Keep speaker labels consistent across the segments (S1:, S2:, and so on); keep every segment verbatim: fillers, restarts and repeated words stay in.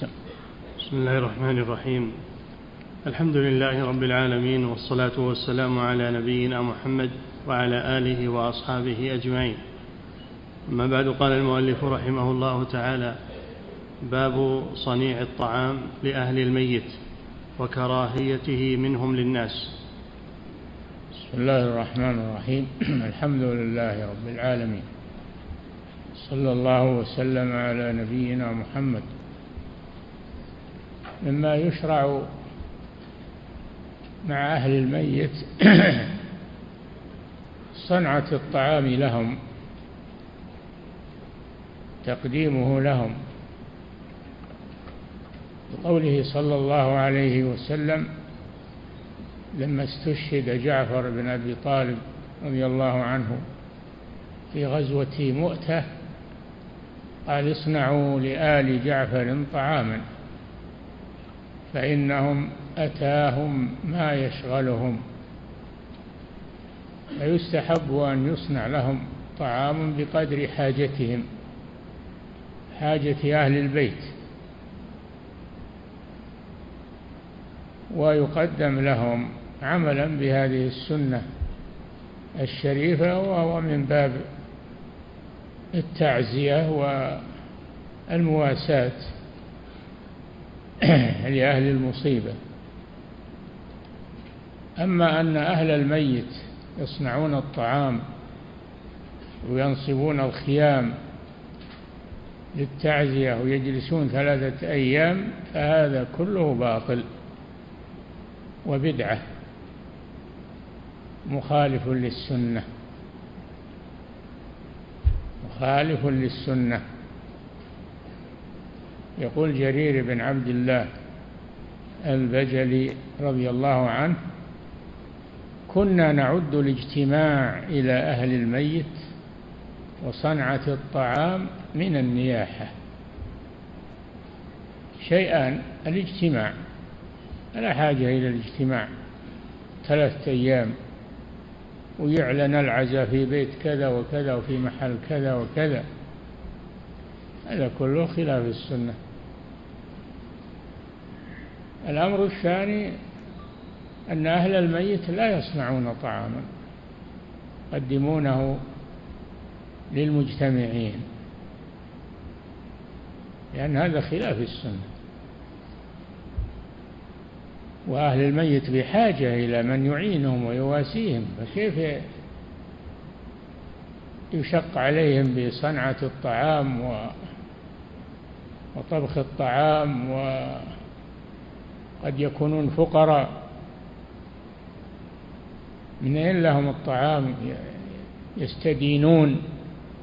S1: أحسن.
S2: بسم الله الرحمن الرحيم. الحمد لله رب العالمين، والصلاة والسلام على نبينا محمد وعلى آله وأصحابه أجمعين. أما بعد، قال المؤلف رحمه الله تعالى: باب صنيع الطعام لأهل الميت وكراهيته منهم للناس.
S1: بسم الله الرحمن الرحيم. الحمد لله رب العالمين، صلى الله وسلم على نبينا محمد. مما يشرع مع أهل الميت صنعة الطعام لهم، تقديمه لهم، بقوله صلى الله عليه وسلم لما استشهد جعفر بن أبي طالب رضي الله عنه في غزوة مؤتة قال: اصنعوا لآل جعفر طعاما فإنهم أتاهم ما يشغلهم. فيستحب أن يصنع لهم طعام بقدر حاجتهم، حاجة أهل البيت، ويقدم لهم عملا بهذه السنة الشريفة، وهو من باب التعزية والمواساة لأهل المصيبة. أما أن أهل الميت يصنعون الطعام وينصبون الخيام للتعزية ويجلسون ثلاثة أيام، فهذا كله باطل وبدعة، مخالف للسنة، مخالف للسنة. يقول جرير بن عبد الله البجلي رضي الله عنه: كنا نعد الاجتماع إلى أهل الميت وصنعة الطعام من النياحة. شيئان: الاجتماع، لا حاجة إلى الاجتماع ثلاثة أيام ويعلن العزاء في بيت كذا وكذا وفي محل كذا وكذا، هذا كله خلاف السنة. الأمر الثاني أن أهل الميت لا يصنعون طعاما، يقدمونه للمجتمعين، لأن هذا خلاف السنة. وأهل الميت بحاجة إلى من يعينهم ويواسيهم، فكيف يشق عليهم بصنعة الطعام وطبخ الطعام، وقد يكونون فقراء، من أين لهم الطعام؟ يستدينون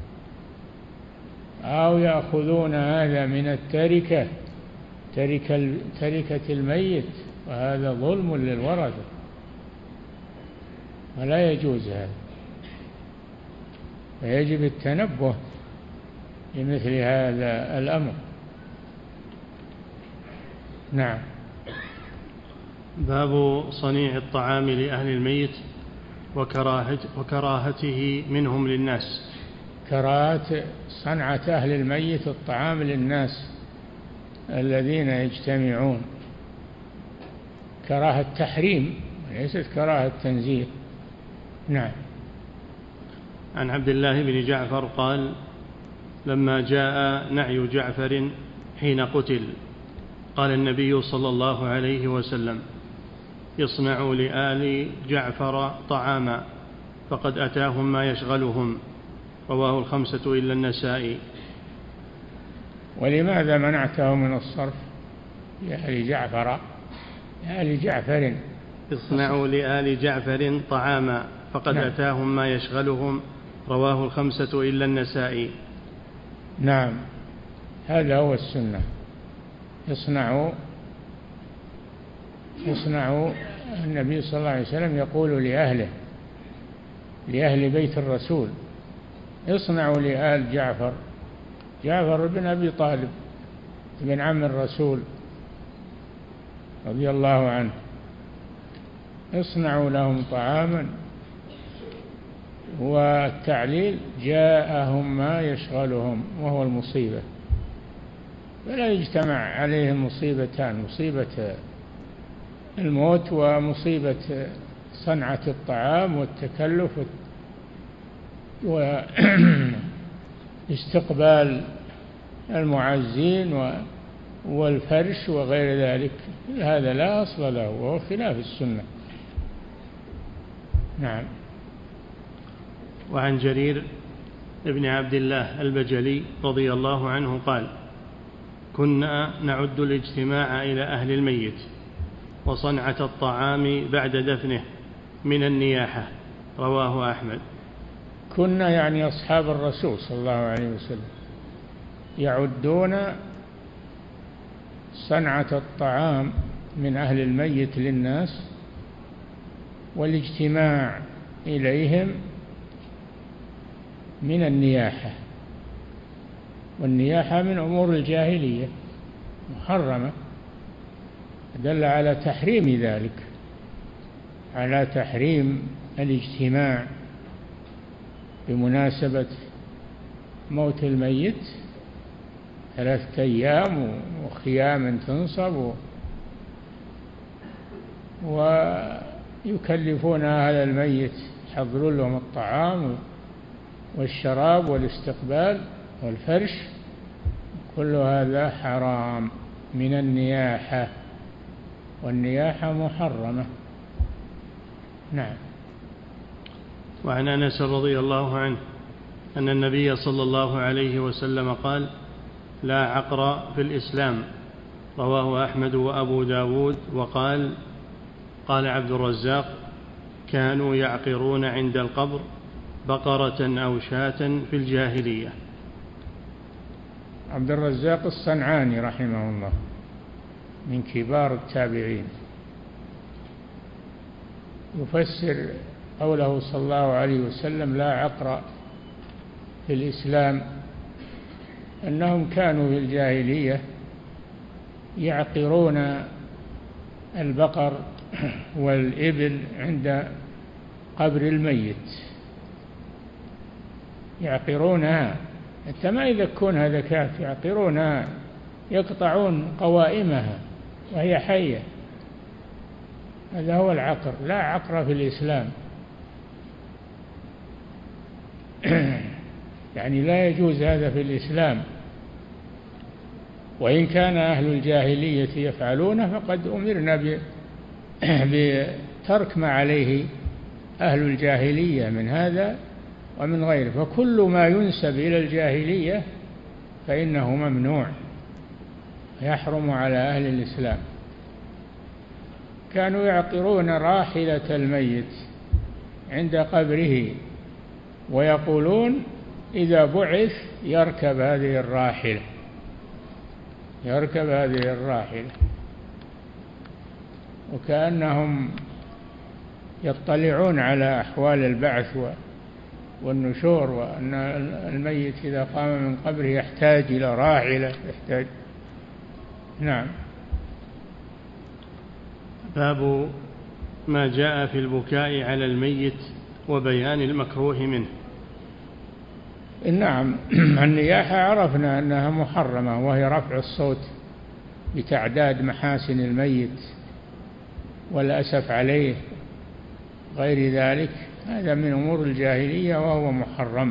S1: أو يأخذون هذا من التركة، تركة تركة الميت، وهذا ظلم للورثة ولا يجوز هذا. فيجب التنبه لمثل هذا الأمر. نعم.
S2: باب صنيع الطعام لأهل الميت وكراهته منهم للناس.
S1: كراهة صنعة أهل الميت الطعام للناس الذين يجتمعون، كراهة تحريم ليست كراهة تنزيه. نعم.
S2: عن عبد الله بن جعفر قال: لما جاء نعي جعفر حين قتل قال النبي صلى الله عليه وسلم: اصنعوا لآل جعفر طعاما فقد أتاهم ما يشغلهم. رواه الخمسة إلا النسائي.
S1: ولماذا منعته من الصرف لآل جعفر؟ لآل جعفر
S2: اصنعوا لآل جعفر طعاما فقد نعم. أتاهم ما يشغلهم. رواه الخمسة إلا النسائي.
S1: نعم، هذا هو السنة. اصنعوا اصنعوا النبي صلى الله عليه وسلم يقول لأهله، لأهل بيت الرسول: اصنعوا لآل جعفر، جعفر بن أبي طالب بن عم الرسول رضي الله عنه، اصنعوا لهم طعاما. والتعليل: جاءهم ما يشغلهم، وهو المصيبة. فلا يجتمع عليه مصيبتان، مصيبة الموت ومصيبة صنعة الطعام والتكلف واستقبال المعزين والفرش وغير ذلك. هذا لا أصل له وهو خلاف السنة. نعم.
S2: وعن جرير ابن عبد الله البجلي رضي الله عنه قال: كنا نعد الاجتماع إلى أهل الميت وصنعة الطعام بعد دفنه من النياحة. رواه أحمد.
S1: كنا يعني أصحاب الرسول صلى الله عليه وسلم يعدون صنعة الطعام من أهل الميت للناس والاجتماع إليهم من النياحة. والنياحة من أمور الجاهلية محرمة، دل على تحريم ذلك، على تحريم الاجتماع بمناسبة موت الميت ثلاثة أيام وخيام تنصب ويكلفون أهل الميت يحضرون لهم الطعام والشراب والاستقبال والفرش، كل هذا حرام من النياحة، والنياحة محرمة. نعم.
S2: وعن أنس رضي الله عنه أن النبي صلى الله عليه وسلم قال: لا عقر في الإسلام. رواه أحمد وأبو داود. وقال قال عبد الرزاق: كانوا يعقرون عند القبر بقرة أو شاة في الجاهلية.
S1: عبد الرزاق الصنعاني رحمه الله من كبار التابعين، يفسر قوله صلى الله عليه وسلم: لا عقر في الإسلام، أنهم كانوا في الجاهلية يعقرون البقر والإبل عند قبر الميت، يعقرونها، حتى ما يذكون هذا كاف، يعقرونها، يقطعون قوائمها وهي حية. هذا هو العقر. لا عقر في الإسلام، يعني لا يجوز هذا في الإسلام. وإن كان أهل الجاهلية يفعلونه فقد أمرنا بترك ما عليه أهل الجاهلية من هذا ومن غيره. فكل ما ينسب إلى الجاهلية فإنه ممنوع، يحرم على أهل الإسلام. كانوا يعقرون راحلة الميت عند قبره ويقولون: إذا بعث يركب هذه الراحلة، يركب هذه الراحلة، وكأنهم يطلعون على أحوال البعث والنشور، وأن الميت إذا قام من قبره يحتاج إلى راحلة، يحتاج. نعم.
S2: باب ما جاء في البكاء على الميت وبيان المكروه منه.
S1: نعم. النياحة عرفنا أنها محرمة، وهي رفع الصوت بتعداد محاسن الميت والأسف عليه، غير ذلك، هذا من أمور الجاهلية وهو محرم.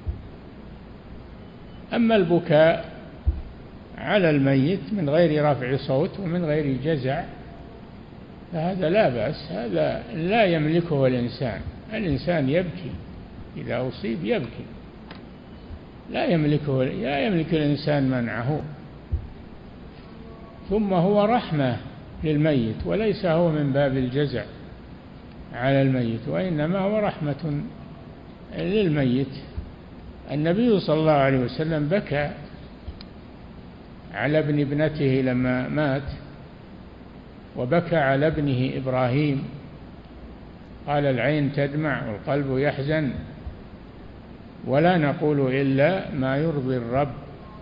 S1: أما البكاء على الميت من غير رفع صوت ومن غير جزع فهذا لا بأس، هذا لا يملكه الإنسان. الإنسان يبكي إذا أصيب، يبكي، لا يملكه، لا يملك الإنسان منعه. ثم هو رحمة للميت، وليس هو من باب الجزع على الميت، وإنما هو رحمة للميت. النبي صلى الله عليه وسلم بكى على ابن ابنته لما مات، وبكى على ابنه إبراهيم، قال: العين تدمع والقلب يحزن ولا نقول إلا ما يرضي الرب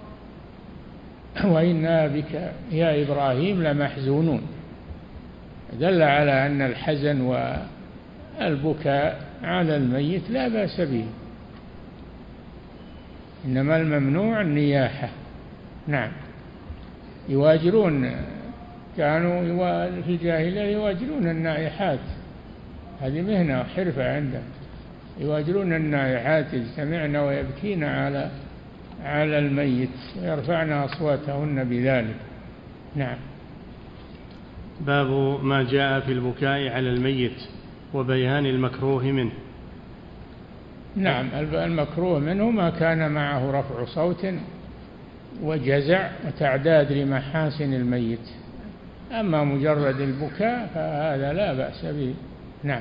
S1: وإنا بك يا إبراهيم لمحزونون. دل على أن الحزن والبكاء على الميت لا بأس به، إنما الممنوع النياحة. نعم. يواجرون، كانوا في الجاهلية يواجرون النائحات، هذه مهنة وحرفة عندهم، يواجرون النائحات يجتمعن ويبكين على على الميت ويرفعن أصواتهن بذلك. نعم.
S2: باب ما جاء في البكاء على الميت وبيان المكروه منه.
S1: نعم، المكروه منه ما كان معه رفع صوت وجزع وتعداد لمحاسن الميت، أما مجرد البكاء فهذا لا بأس به. نعم.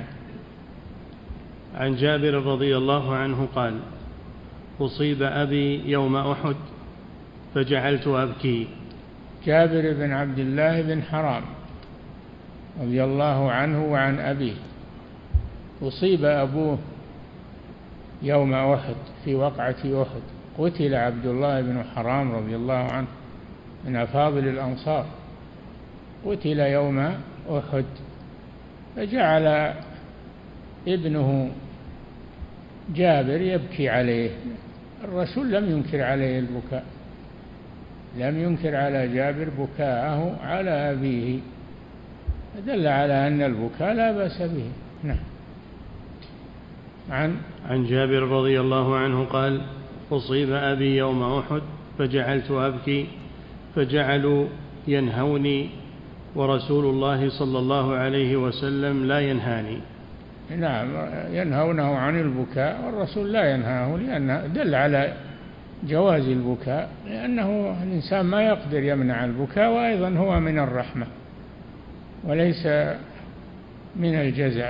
S2: عن جابر رضي الله عنه قال: أصيب أبي يوم أحد فجعلت أبكي.
S1: جابر بن عبد الله بن حرام رضي الله عنه وعن أبيه، أصيب أبوه يوم أحد في وقعة أحد، قتل عبد الله بن حرام رضي الله عنه من أفاضل الأنصار، قتل يوم أحد، فجعل ابنه جابر يبكي عليه. الرسول لم ينكر عليه البكاء، لم ينكر على جابر بكاءه على أبيه، دل على أن البكاء لا بأس به. نعم. عن
S2: عن جابر رضي الله عنه قال: أصيب أبي يوم أحد فجعلت أبكي فجعلوا ينهوني ورسول الله صلى الله عليه وسلم لا ينهاني.
S1: نعم، ينهونه عن البكاء والرسول لا ينهاه، لأنه دل على جواز البكاء، لأنه الإنسان ما يقدر يمنع البكاء، وأيضا هو من الرحمة وليس من الجزع.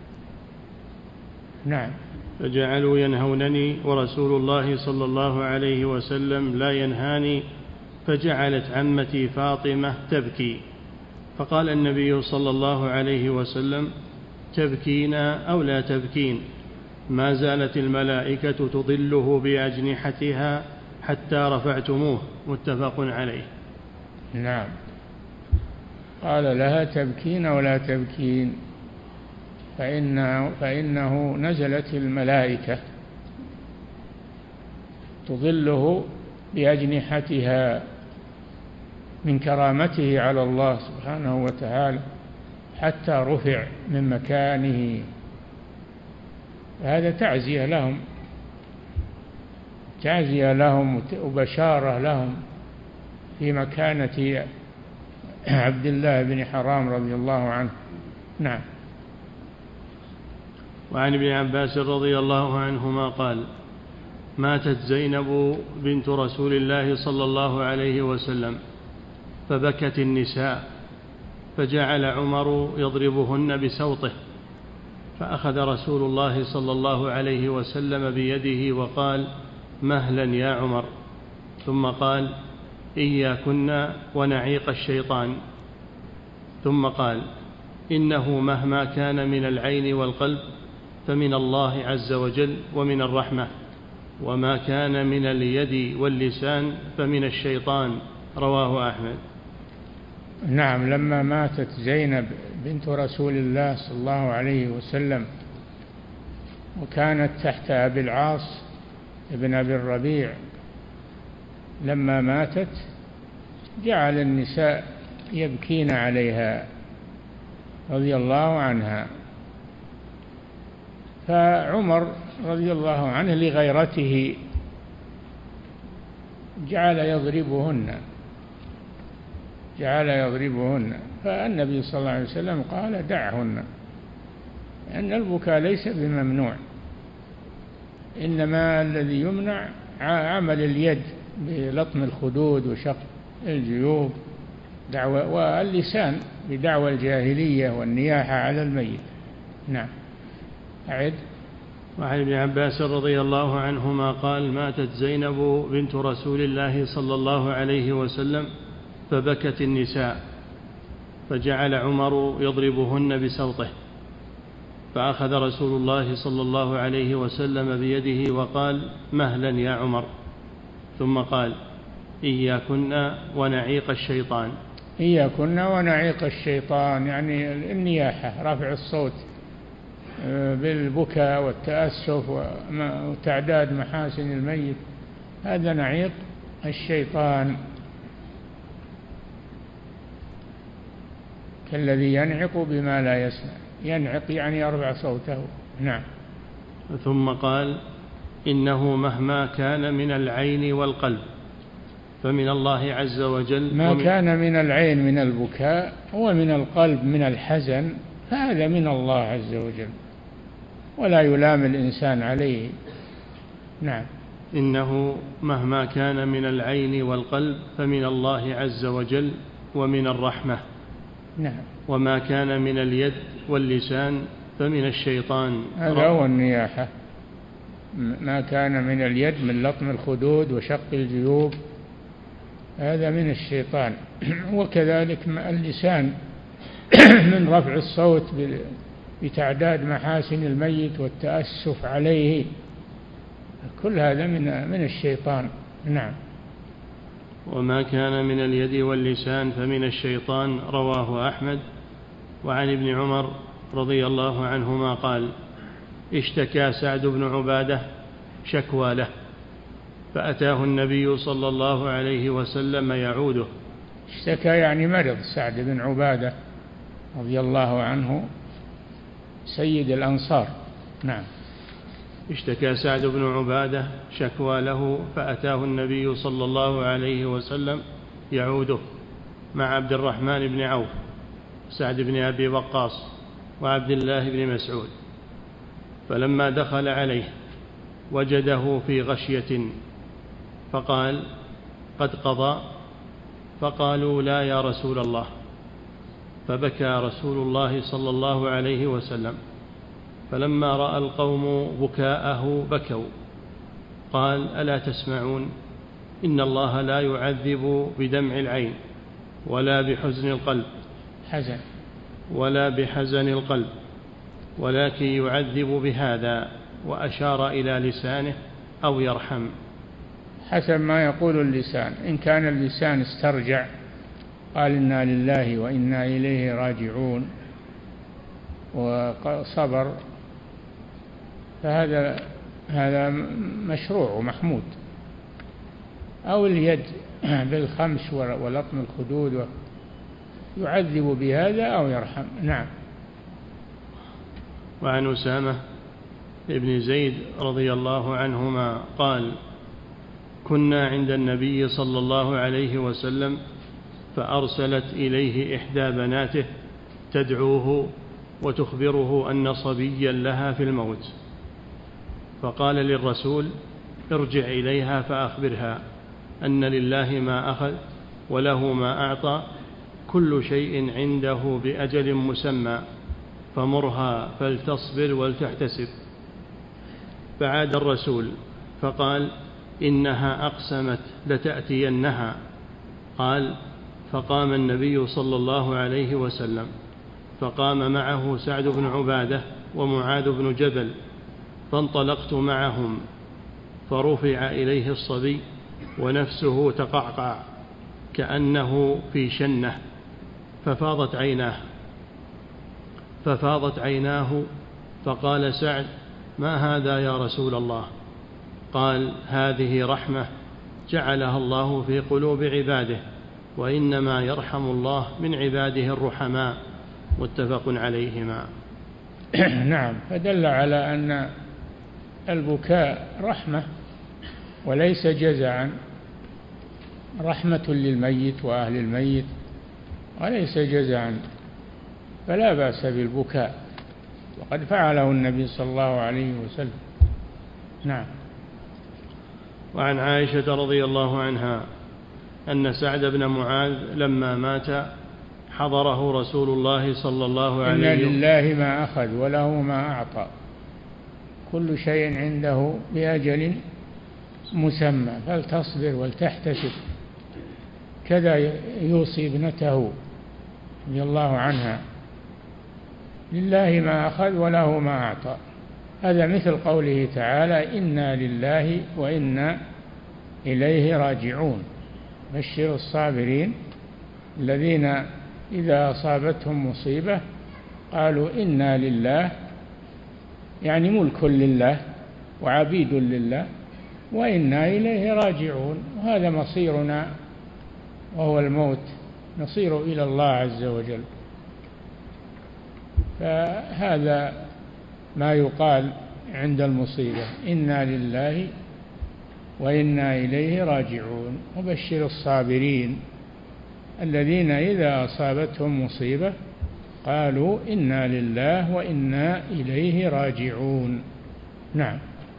S1: نعم.
S2: فجعلوا ينهونني ورسول الله صلى الله عليه وسلم لا ينهاني، فجعلت عمتي فاطمة تبكي، فقال النبي صلى الله عليه وسلم: تبكين أو لا تبكين؟ ما زالت الملائكة تظله بأجنحتها حتى رفعتموه. متفق عليه.
S1: نعم. قال لها: تبكين ولا تبكين؟ فإنه, فإنه نزلت الملائكة تظله بأجنحتها من كرامته على الله سبحانه وتعالى حتى رفع من مكانه. هذا تعزية لهم، تعزية لهم وبشارة لهم في مكانة عبد الله بن حرام رضي الله عنه. نعم.
S2: وعن ابن عباس رضي الله عنهما قال: ماتت زينب بنت رسول الله صلى الله عليه وسلم فبكت النساء، فجعل عمر يضربهن بسوطه، فأخذ رسول الله صلى الله عليه وسلم بيده وقال: مهلا يا عمر. ثم قال: إياكن ونعيق الشيطان. ثم قال: إنه مهما كان من العين والقلب فمن الله عز وجل ومن الرحمة، وما كان من اليد واللسان فمن الشيطان. رواه أحمد.
S1: نعم. لما ماتت زينب بنت رسول الله صلى الله عليه وسلم وكانت تحت أبي العاص ابن أبي الربيع، لما ماتت جعل النساء يبكين عليها رضي الله عنها، فعمر رضي الله عنه لغيرته جعل يضربهن جعل يضربهن فالنبي صلى الله عليه وسلم قال: دعهن، لأن البكاء ليس بممنوع، إنما الذي يمنع عمل اليد بلطم الخدود وشق الجيوب دعوة، واللسان بدعوى الجاهلية والنياحة على الميت. نعم. أعد.
S2: وعن ابن عباس رضي الله عنهما قال: ماتت زينب بنت رسول الله صلى الله عليه وسلم فبكت النساء، فجعل عمر يضربهن بسوطه، فأخذ رسول الله صلى الله عليه وسلم بيده وقال: مهلا يا عمر. ثم قال: إياكن ونعيق الشيطان.
S1: إياكن ونعيق الشيطان يعني النياحة، رفع الصوت بالبكاء والتأسف وتعداد محاسن الميت، هذا نعيق الشيطان. كالذي ينعق بما لا يسمع. ينعق يعني يرفع صوته. نعم.
S2: ثم قال: إنه مهما كان من العين والقلب فمن الله عز وجل.
S1: ما كان من العين من البكاء ومن القلب من الحزن فهذا من الله عز وجل ولا يلام الإنسان عليه. نعم.
S2: إنه مهما كان من العين والقلب فمن الله عز وجل ومن الرحمة.
S1: نعم.
S2: وما كان من اليد واللسان فمن الشيطان.
S1: هذا هو النياحة. ما كان من اليد من لطم الخدود وشق الجيوب هذا من الشيطان. وكذلك اللسان من رفع الصوت بتعداد محاسن الميت والتأسف عليه، كل هذا من من الشيطان. نعم.
S2: وما كان من اليد واللسان فمن الشيطان. رواه أحمد. وعن ابن عمر رضي الله عنهما قال: اشتكى سعد بن عبادة شكوى له فأتاه النبي صلى الله عليه وسلم يعوده.
S1: اشتكى يعني مرض سعد بن عبادة رضي الله عنه سيد الأنصار. نعم.
S2: اشتكى سعد بن عبادة شكوى له فأتاه النبي صلى الله عليه وسلم يعوده مع عبد الرحمن بن عوف، سعد بن أبي وقاص، وعبد الله بن مسعود. فلما دخل عليه وجده في غشية فقال: قد قضى؟ فقالوا: لا يا رسول الله. فبكى رسول الله صلى الله عليه وسلم، فلما رأى القوم بكاءه بكوا. قال: ألا تسمعون؟ إن الله لا يعذب بدمع العين ولا بحزن القلب
S1: حزن
S2: ولا بحزن القلب ولكن يعذب بهذا، وأشار إلى لسانه، أو يرحم.
S1: حسب ما يقول اللسان. إن كان اللسان استرجع قال إنا لله وإنا إليه راجعون وصبر فهذا هذا مشروع ومحمود. أو اليد بالخمس ولطم الخدود يعذب بهذا أو يرحم. نعم.
S2: وعن أسامة ابن زيد رضي الله عنهما قال: كنا عند النبي صلى الله عليه وسلم فأرسلت إليه إحدى بناته تدعوه وتخبره أن صبيا لها في الموت، فقال للرسول: ارجع إليها فأخبرها أن لله ما أخذ وله ما أعطى، كل شيء عنده بأجل مسمى، فمرها فلتصبر ولتحتسب. فعاد الرسول فقال: إنها أقسمت لتأتينها. قال: فقام النبي صلى الله عليه وسلم، فقام معه سعد بن عبادة ومعاذ بن جبل، فانطلقت معهم، فرفع إليه الصبي ونفسه تقعقع كأنه في شنة، ففاضت عيناه ففاضت عيناه فقال سعد: ما هذا يا رسول الله؟ قال: هذه رحمة جعلها الله في قلوب عباده، وإنما يرحم الله من عباده الرحماء. متفق عليهما.
S1: نعم. فدل على أن البكاء رحمة وليس جزعا، رحمة للميت وأهل الميت وليس جزعا، فلا بأس بالبكاء، وقد فعله النبي صلى الله عليه وسلم. نعم.
S2: وعن عائشة رضي الله عنها أن سعد بن معاذ لما مات حضره رسول الله صلى الله عليه وسلم:
S1: إن لله ما أخذ وله ما أعطى، كل شيء عنده بأجل مسمى، فلتصبر ولتحتسب. كذا يوصي ابنته رضي الله عنها: لله ما أخذ وله ما أعطى. هذا مثل قوله تعالى: إنا لله وإنا إليه راجعون. بشر الصابرين الذين إذا أصابتهم مصيبة قالوا إنا لله، يعني ملك لله وعبيد لله، وإنا إليه راجعون. وهذا مصيرنا وهو الموت، نصير إلى الله عز وجل. فهذا ما يقال عند المصيبة: إنا لله وإنا إليه راجعون. وبشر الصابرين الذين إذا أصابتهم مصيبة قالوا إنا لله وإنا إليه راجعون. نعم.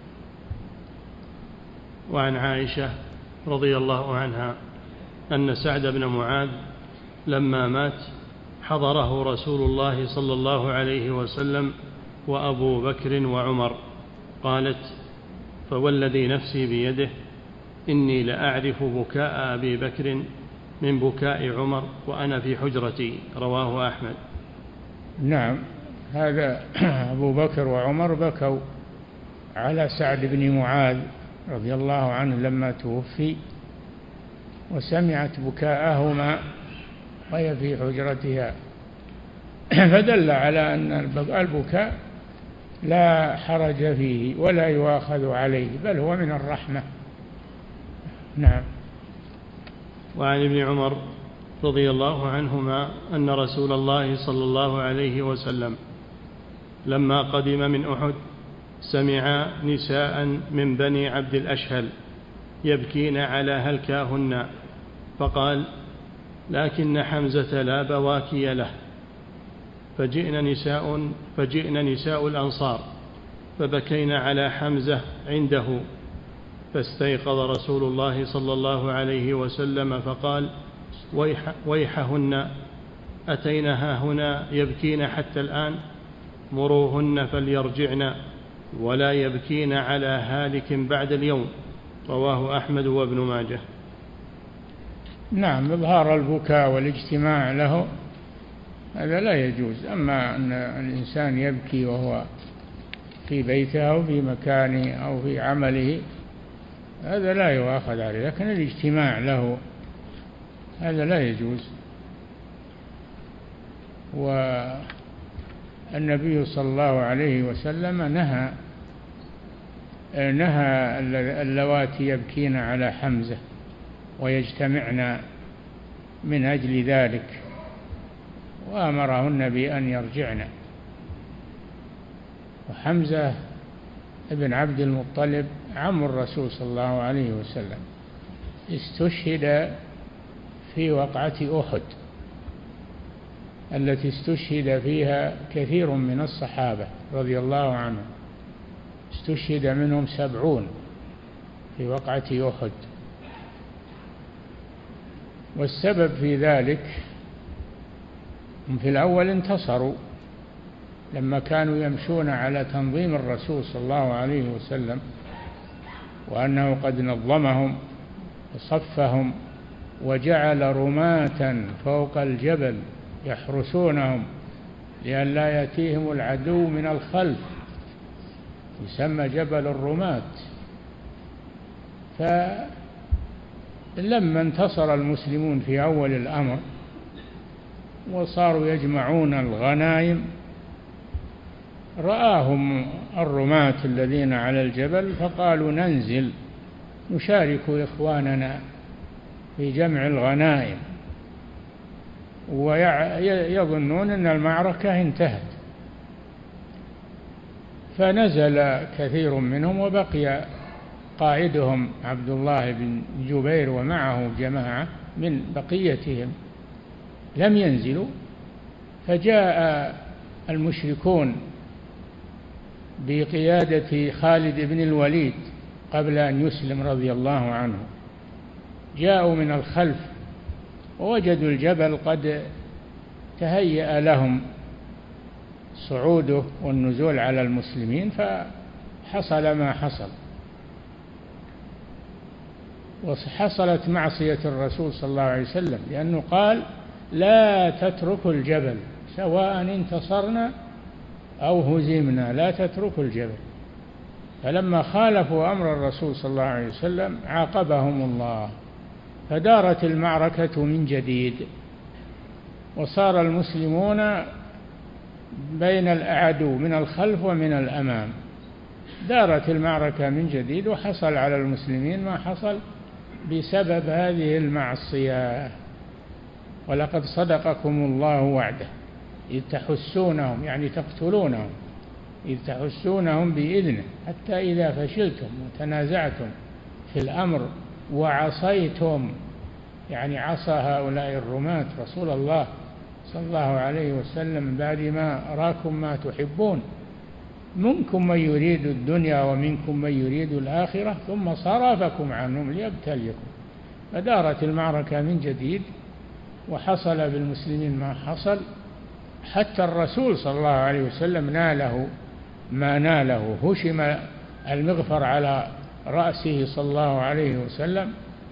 S2: وعن عائشة رضي الله عنها أن سعد بن معاذ لما مات حضره رسول الله صلى الله عليه وسلم وأبو بكر وعمر. قالت: فوالذي نفسي بيده إني لأعرف بكاء أبي بكر من بكاء عمر وأنا في حجرتي. رواه أحمد.
S1: نعم، هذا أبو بكر وعمر بكوا على سعد بن معاذ رضي الله عنه لما توفي، وسمعت بكاءهما وهي في حجرتها، فدل على أن البكاء لا حرج فيه ولا يؤاخذ عليه، بل هو من الرحمة. نعم.
S2: وعن ابن عمر رضي الله عنهما أن رسول الله صلى الله عليه وسلم لما قدم من أحد سمع نساء من بني عبد الأشهل يبكين على هلكاهن، فقال: لكن حمزة لا بواكي له. فجئن نساء, فجئن نساء الأنصار فبكين على حمزة عنده، فاستيقظ رسول الله صلى الله عليه وسلم فقال: ويح ويحهن أتينها هنا يبكين حتى الآن، مروهن فليرجعن ولا يبكين على هالك بعد اليوم. رواه أحمد وابن ماجه.
S1: نعم، إظهار البكاء والاجتماع له هذا لا يجوز. أما أن الإنسان يبكي وهو في بيته أو في مكانه أو في عمله هذا لا يؤاخذ عليه، لكن الاجتماع له هذا لا يجوز. والنبي صلى الله عليه وسلم نهى نهى اللواتي يبكين على حمزة ويجتمعن من أجل ذلك، وأمرهن بأن يرجعن. وحمزة ابن عبد المطلب عم الرسول صلى الله عليه وسلم استشهد في وقعة أحد التي استشهد فيها كثير من الصحابة رضي الله عنهم، استشهد منهم سبعون في وقعة أحد. والسبب في ذلك هم في الأول انتصروا لما كانوا يمشون على تنظيم الرسول صلى الله عليه وسلم، وأنه قد نظمهم وصفهم وجعل رماة فوق الجبل يحرسونهم لئلا يأتيهم العدو من الخلف، يسمى جبل الرماة. فلما انتصر المسلمون في أول الأمر وصاروا يجمعون الغنائم رآهم الرماة الذين على الجبل فقالوا: ننزل نشارك إخواننا في جمع الغنائم، ويظنون أن المعركة انتهت. فنزل كثير منهم وبقي قائدهم عبد الله بن جبير ومعه جماعة من بقيتهم لم ينزلوا. فجاء المشركون بقيادة خالد بن الوليد قبل أن يسلم رضي الله عنه، جاءوا من الخلف ووجدوا الجبل قد تهيأ لهم صعوده والنزول على المسلمين، فحصل ما حصل. وحصلت معصية الرسول صلى الله عليه وسلم، لأنه قال: لا تتركوا الجبل سواء انتصرنا أو هزمنا، لا تتركوا الجبل. فلما خالفوا أمر الرسول صلى الله عليه وسلم عاقبهم الله، فدارت المعركة من جديد، وصار المسلمون بين الأعدو من الخلف ومن الأمام. دارت المعركة من جديد، وحصل على المسلمين ما حصل بسبب هذه المعصية. ولقد صدقكم الله وعده إذ تحسونهم يعني تقتلونهم، إذ تحسونهم بإذنه، حتى إذا فشلتم وتنازعتم في الأمر وعصيتم، يعني عصى هؤلاء الرماة رسول الله صلى الله عليه وسلم بعد ما أراكم ما تحبون، منكم من يريد الدنيا ومنكم من يريد الآخرة ثم صرفكم عنهم ليبتليكم. فدارت المعركة من جديد وحصل بالمسلمين ما حصل، حتى الرسول صلى الله عليه وسلم ناله ما ناله، هشم المغفر على رأسه صلى الله عليه وسلم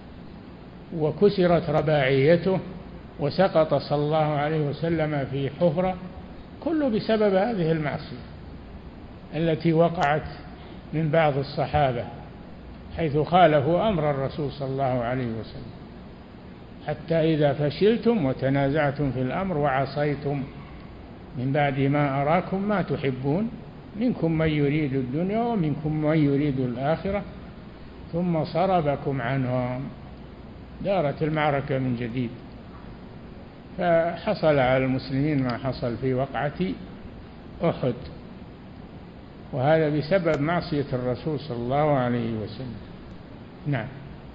S1: وكسرت رباعيته وسقط صلى الله عليه وسلم في حفرة، كله بسبب هذه المعصية التي وقعت من بعض الصحابة حيث خالفوا أمر الرسول صلى الله عليه وسلم. حتى إذا فشلتم وتنازعتم في الأمر وعصيتم من بعد ما أراكم ما تحبون، منكم من يريد الدنيا ومنكم من يريد الآخرة ثم صرفكم عنهم. دارت المعركة من جديد، فحصل على المسلمين ما حصل في وقعة أحد، وهذا بسبب معصية الرسول صلى الله عليه وسلم. نعم.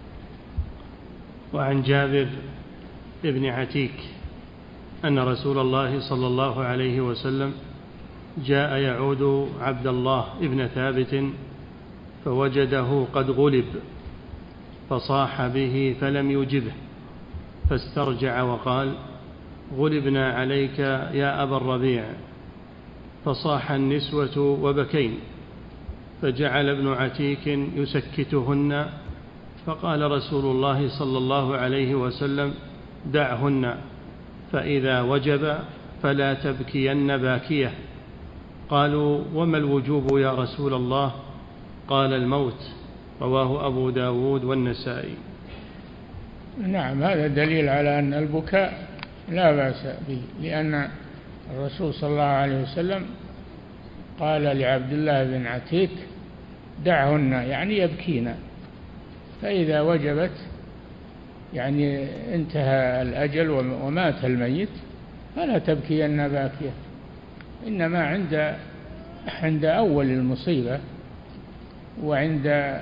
S2: وعن جابر بن عتيك أن رسول الله صلى الله عليه وسلم جاء يعود عبد الله ابن ثابت فوجده قد غلب، فصاح به فلم يجبه، فاسترجع وقال: غلبنا عليك يا أبا الربيع. فصاح النسوة وبكين، فجعل ابن عتيك يسكتهن، فقال رسول الله صلى الله عليه وسلم: دعهن، فإذا وجب فلا تبكين باكية. قالوا: وما الوجوب يا رسول الله؟ قال: الموت. رواه أبو داود والنسائي.
S1: نعم، هذا دليل على أن البكاء لا بأس به، لأن الرسول صلى الله عليه وسلم قال لعبد الله بن عتيك: دعهن، يعني يبكين، فإذا وجبت يعني انتهى الأجل ومات الميت فلا تبكين باكية. إنما عند عند أول المصيبة وعند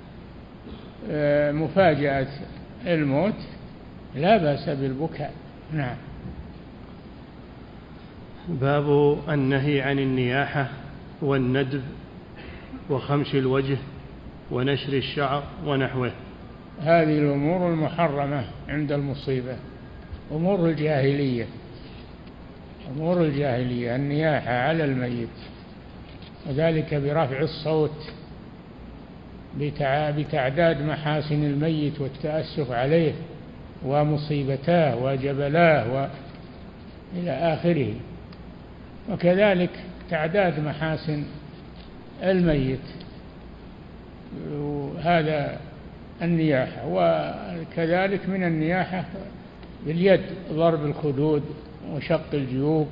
S1: مفاجأة الموت لا بأس بالبكاء. نعم.
S2: باب النهي عن النياحة والندب وخمش الوجه ونشر الشعر ونحوه.
S1: هذه الأمور المحرمة عند المصيبة، أمور الجاهلية، أمور الجاهلية، النياحة على الميت، وذلك برفع الصوت بتعداد محاسن الميت والتأسف عليه ومصيبتاه وجبلاه وإلى آخره، وكذلك تعداد محاسن الميت، هذا النياحة. وكذلك من النياحة باليد، ضرب الخدود وشق الجيوب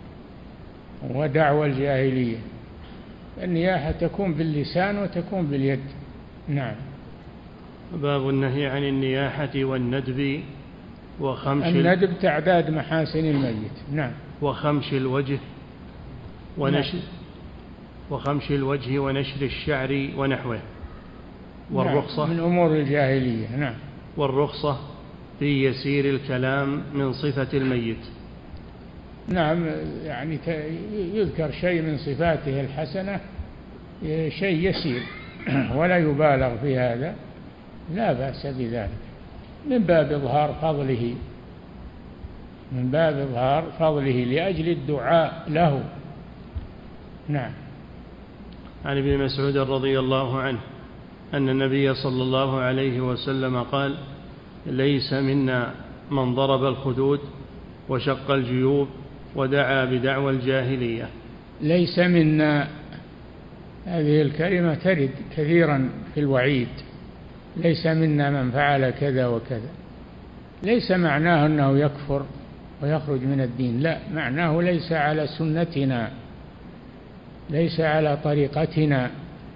S1: ودعوى الجاهلية. النياحة تكون باللسان وتكون باليد. نعم.
S2: باب النهي عن النياحة والندب وخمش
S1: الندب تعداد محاسن الميت. نعم.
S2: وخمش الوجه ونشر نعم. وخمش الوجه ونشر الشعر ونحوه. والرخصة
S1: نعم، من أمور الجاهلية. نعم.
S2: والرخصة في يسير الكلام من صفة الميت.
S1: نعم، يعني يذكر شيء من صفاته الحسنة، شيء يسير ولا يبالغ في هذا، لا بأس بذلك، من باب إظهار فضله، من باب إظهار فضله لأجل الدعاء له. نعم.
S2: عن ابن مسعود رضي الله عنه أن النبي صلى الله عليه وسلم قال: ليس منا من ضرب الخدود وشق الجيوب ودعا بدعوى الجاهلية.
S1: ليس منا، هذه الكلمة ترد كثيرا في الوعيد، ليس منا من فعل كذا وكذا. ليس معناه أنه يكفر ويخرج من الدين، لا، معناه ليس على سنتنا، ليس على طريقتنا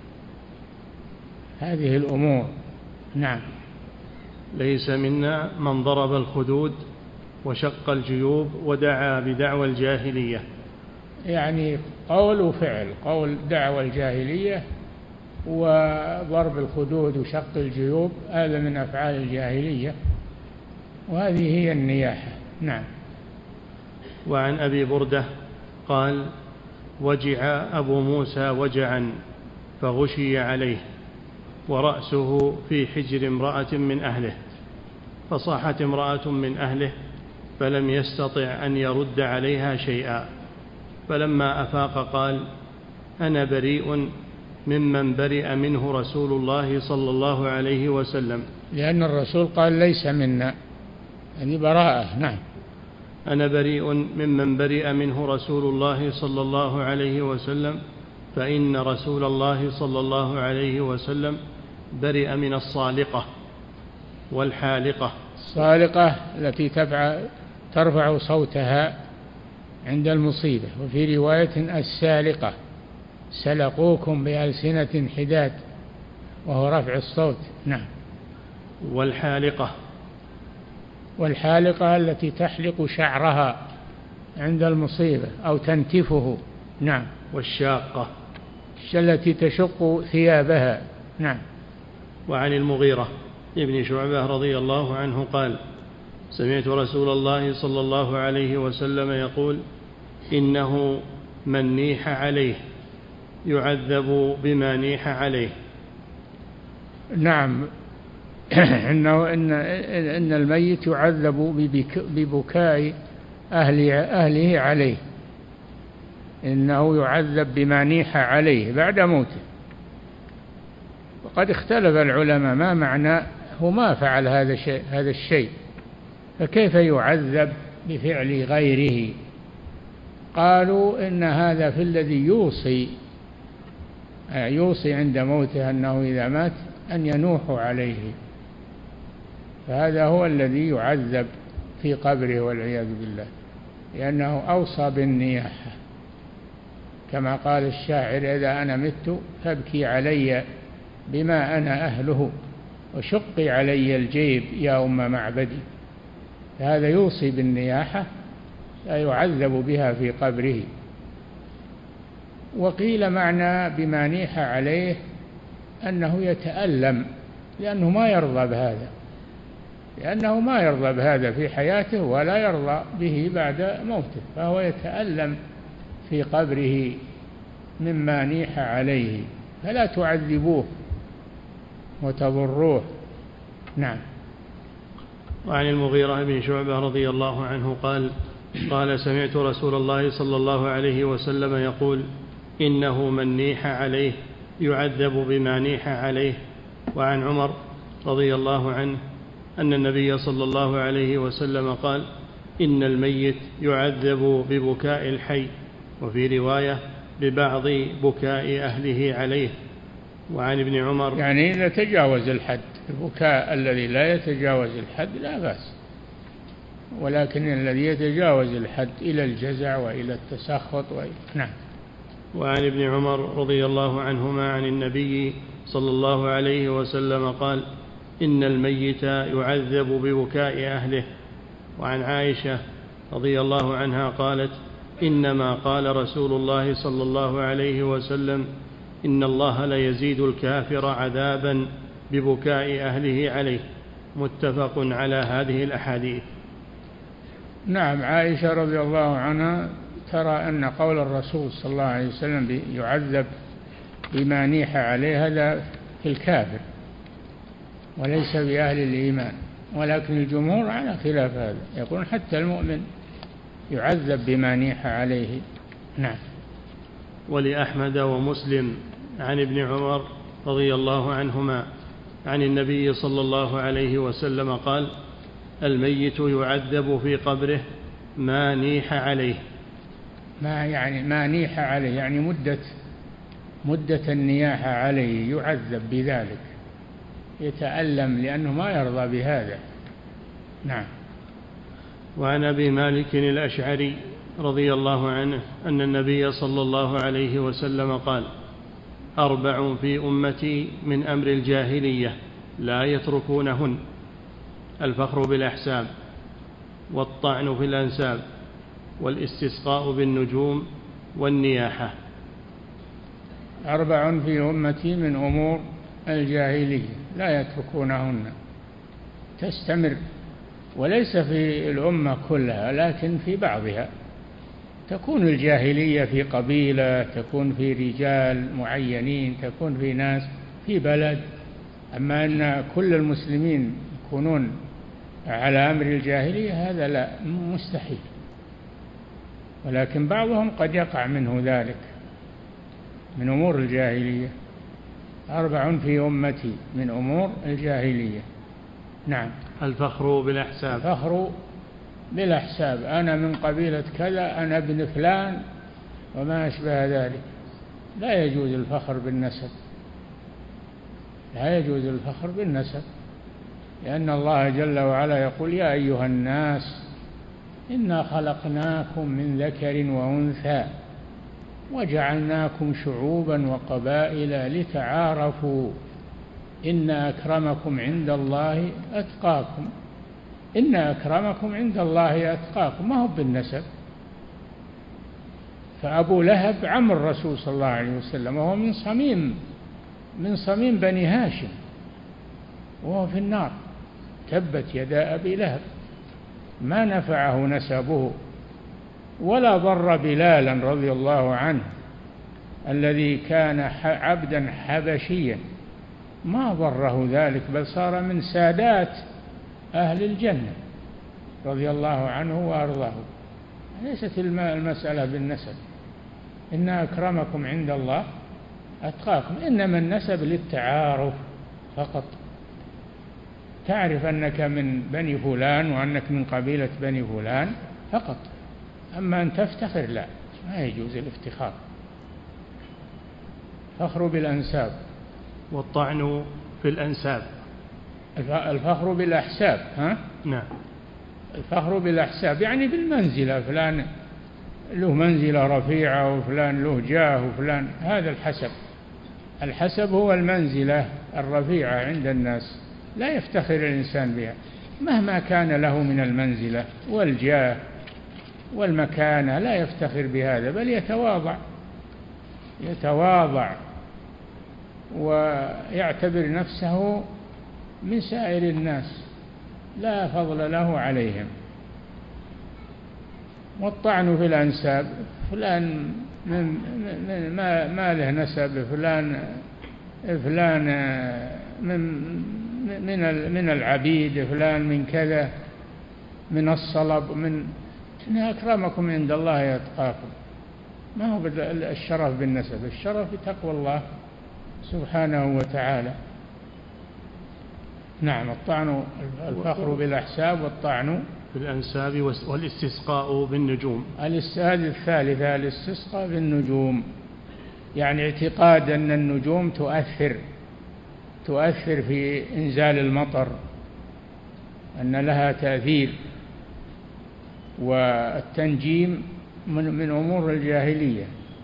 S1: هذه الأمور. نعم.
S2: ليس منا من ضرب الخدود وشق الجيوب ودعا بدعوى الجاهلية.
S1: يعني قول وفعل، قول دعوى الجاهلية وضرب الخدود وشق الجيوب، هذا من أفعال الجاهلية، وهذه هي النياحة. نعم.
S2: وعن أبي بردة قال: وجع أبو موسى وجعا فغشي عليه ورأسه في حجر امرأة من أهله، فصاحت امرأة من أهله فلم يستطع أن يرد عليها شيئا، فلما أفاق قال: أنا بريء ممن برئ منه رسول الله صلى الله عليه وسلم.
S1: لأن الرسول قال: ليس منا، هذه براءة. نعم.
S2: أنا بريء ممن برئ منه رسول الله صلى الله عليه وسلم، فإن رسول الله صلى الله عليه وسلم برئ من الصالقة والحالقة.
S1: الصالقة التي ترفع, ترفع صوتها عند المصيبة، وفي رواية السالقة، سلقوكم بألسنة حداد، وهو رفع الصوت. نعم.
S2: والحالقة
S1: والحالقة التي تحلق شعرها عند المصيبة أو تنتفه. نعم.
S2: والشاقة
S1: التي تشق ثيابها. نعم.
S2: وعن المغيرة ابن شعبة رضي الله عنه قال: سمعت رسول الله صلى الله عليه وسلم يقول: إنه من نيح عليه يعذب بما نيح عليه.
S1: نعم. إنه إن إن الميت يعذب ببكاء أهل أهله عليه، إنه يعذب بما نيح عليه بعد موته. وقد اختلف العلماء ما معنى هو ما فعل هذا الشيء هذا الشيء فكيف يعذب بفعل غيره؟ قالوا إن هذا في الذي يوصي يوصي عند موته أنه إذا مات أن ينوحوا عليه، فهذا هو الذي يعذب في قبره والعياذ بالله، لأنه أوصى بالنياحة، كما قال الشاعر: إذا أنا مت فابكي علي بما أنا أهله، وشقي علي الجيب يا أم معبدي. فهذا يوصي بالنياحة لا يعذب بها في قبره. وقيل معنى بما نيح عليه أنه يتألم، لأنه ما يرضى بهذا، لأنه ما يرضى بهذا في حياته ولا يرضى به بعد موته، فهو يتألم في قبره مما نيح عليه، فلا تعذبوه وتضروه. نعم.
S2: وعن المغيرة بن شعبة رضي الله عنه قال: قال: سمعت رسول الله صلى الله عليه وسلم يقول: إنه من نيح عليه يعذب بما نيح عليه. وعن عمر رضي الله عنه أن النبي صلى الله عليه وسلم قال: إن الميت يعذب ببكاء الحي، وفي رواية ببعض بكاء أهله عليه. وعن ابن عمر
S1: يعني إذا تجاوز الحد، البكاء الذي لا يتجاوز الحد لا بأس، ولكن الذي يتجاوز الحد إلى الجزع وإلى التسخط وإلى... نعم.
S2: وعن ابن عمر رضي الله عنهما عن النبي صلى الله عليه وسلم قال: إن الميت يعذب ببكاء أهله. وعن عائشة رضي الله عنها قالت: إنما قال رسول الله صلى الله عليه وسلم: إن الله ليزيد الكافر عذابا ببكاء أهله عليه. متفق على هذه الأحاديث.
S1: نعم. عائشة رضي الله عنها ترى أن قول الرسول صلى الله عليه وسلم يعذب بما نيح عليه هذا في الكافر وليس بأهل الإيمان، ولكن الجمهور على خلاف هذا، يقول حتى المؤمن يعذب بما نيح عليه. نعم.
S2: ولأحمد ومسلم عن ابن عمر رضي الله عنهما عن النبي صلى الله عليه وسلم قال: الميت يعذب في قبره ما نيح عليه.
S1: ما يعني ما نيح عليه يعني مدة مدة النياحة عليه يعذب بذلك، يتألم لأنه ما يرضى بهذا. نعم.
S2: وعن أبي مالك الأشعري رضي الله عنه أن النبي صلى الله عليه وسلم قال: أربع في أمتي من أمر الجاهلية لا يتركونهن: الفخر بالأحساب، والطعن في الأنساب والاستسقاء بالنجوم والنياحة.
S1: أربع في أمتي من أمور الجاهلية لا يتركونهن، تستمر، وليس في الأمة كلها لكن في بعضها. تكون الجاهلية في قبيلة، تكون في رجال معينين، تكون في ناس في بلد، أما أن كل المسلمين يكونون على أمر الجاهلية هذا لا، مستحيل. ولكن بعضهم قد يقع منه ذلك من أمور الجاهلية. أربع في أمتي من أمور الجاهلية. نعم.
S2: الفخر بالأحساب.
S1: الفخر بالأحساب، أنا من قبيلة كذا، أنا ابن فلان وما أشبه ذلك. لا يجوز الفخر بالنسب، لا يجوز الفخر بالنسب، لأن الله جل وعلا يقول: يا أيها الناس إنا خلقناكم من ذكر وأنثى وجعلناكم شعوبا وقبائل لتعارفوا إن أكرمكم عند الله أتقاكم. إن أكرمكم عند الله أتقاكم، ما هو بالنسب. فأبو لهب عم الرسول صلى الله عليه وسلم، وهو من صميم من صميم بني هاشم، وهو في النار. تبت يدا أبي لهب، ما نفعه نسبه ولا ضر بلالا رضي الله عنه الذي كان عبدا حبشيا، ما ضره ذلك، بل صار من سادات أهل الجنة رضي الله عنه وأرضاه. ليست المسألة بالنسب. إن أكرمكم عند الله أتقاكم، إنما النسب للتعارف فقط، تعرف أنك من بني فلان وأنك من قبيلة بني فلان فقط، أما أن تفتخر لا، ما يجوز الافتخار. فخر بالأنساب.
S2: والطعن في الأنساب.
S1: الفخر بالأحساب. ها؟
S2: نعم.
S1: الفخر بالأحساب يعني بالمنزلة، فلان له منزلة رفيعة وفلان له جاه وفلان، هذا الحسب. الحسب هو المنزلة الرفيعة عند الناس، لا يفتخر الإنسان بها مهما كان له من المنزلة والجاه والمكانة، لا يفتخر بهذا، بل يتواضع يتواضع ويعتبر نفسه من سائر الناس لا فضل له عليهم. والطعن في الأنساب، فلان من من ما, ما له نسب، فلان فلان من من من العبيد، فلان من كذا، من الصلب، من إن أكرمكم عند الله يتقاكم. ما هو الشرف بالنسب، الشرف بتقوى الله سبحانه وتعالى. نعم. الطعن الفخر بالأحساب والطعن
S2: في الأنساب والاستسقاء بالنجوم.
S1: الاستهاد الثالثة الاستسقاء بالنجوم، يعني اعتقاد أن النجوم تؤثر تؤثر في إنزال المطر، أن لها تأثير. والتنجيم من, من أمور الجاهلية،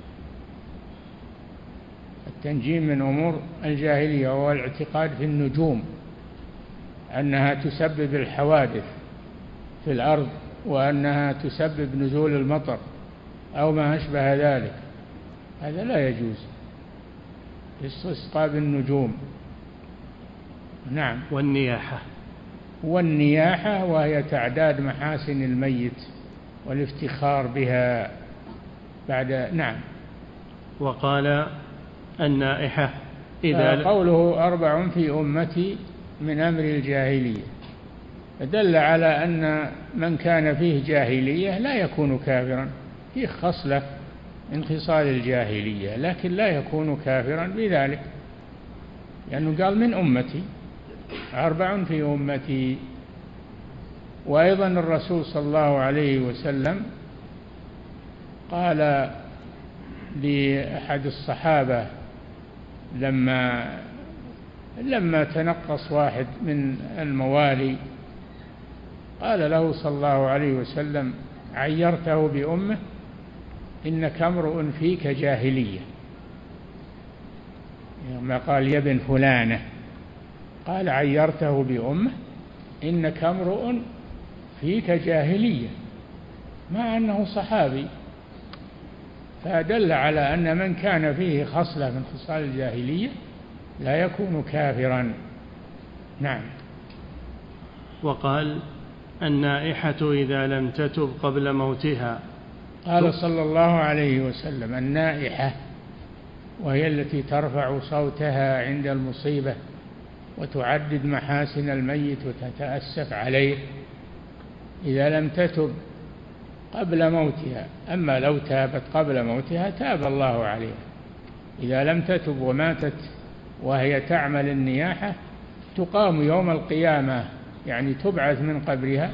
S1: التنجيم من أمور الجاهلية، وهو الاعتقاد في النجوم أنها تسبب الحوادث في الأرض، وأنها تسبب نزول المطر أو ما أشبه ذلك. هذا لا يجوز، استسقاء بالنجوم. نعم.
S2: والنياحة.
S1: والنياحة وهي تعداد محاسن الميت والافتخار بها بعد. نعم.
S2: وقال النائحة إذا
S1: قوله أربع في أمتي من أمر الجاهلية دل على أن من كان فيه جاهلية لا يكون كافرا، فيه خصلة من خصال الجاهلية، لكن لا يكون كافرا بذلك، لأنه قال من أمتي، أربع في أمتي. وأيضا الرسول صلى الله عليه وسلم قال لأحد الصحابة لما لما تنقص واحد من الموالي، قال له صلى الله عليه وسلم: عيرته بأمه إنك امرؤ فيك جاهلية. ما قال يا ابن فلانة، قال عيرته بأمه إنك امرؤ فيك جاهلية مع أنه صحابي، فدل على أن من كان فيه خصلة من خصال الجاهلية لا يكون كافرا. نعم.
S2: وقال النائحة إذا لم تتب قبل موتها.
S1: قال صلى الله عليه وسلم النائحة، وهي التي ترفع صوتها عند المصيبة وتعدد محاسن الميت وتتأسف عليه، إذا لم تتب قبل موتها. أما لو تابت قبل موتها تاب الله عليها. إذا لم تتب وماتت وهي تعمل النياحة تقام يوم القيامة، يعني تبعث من قبرها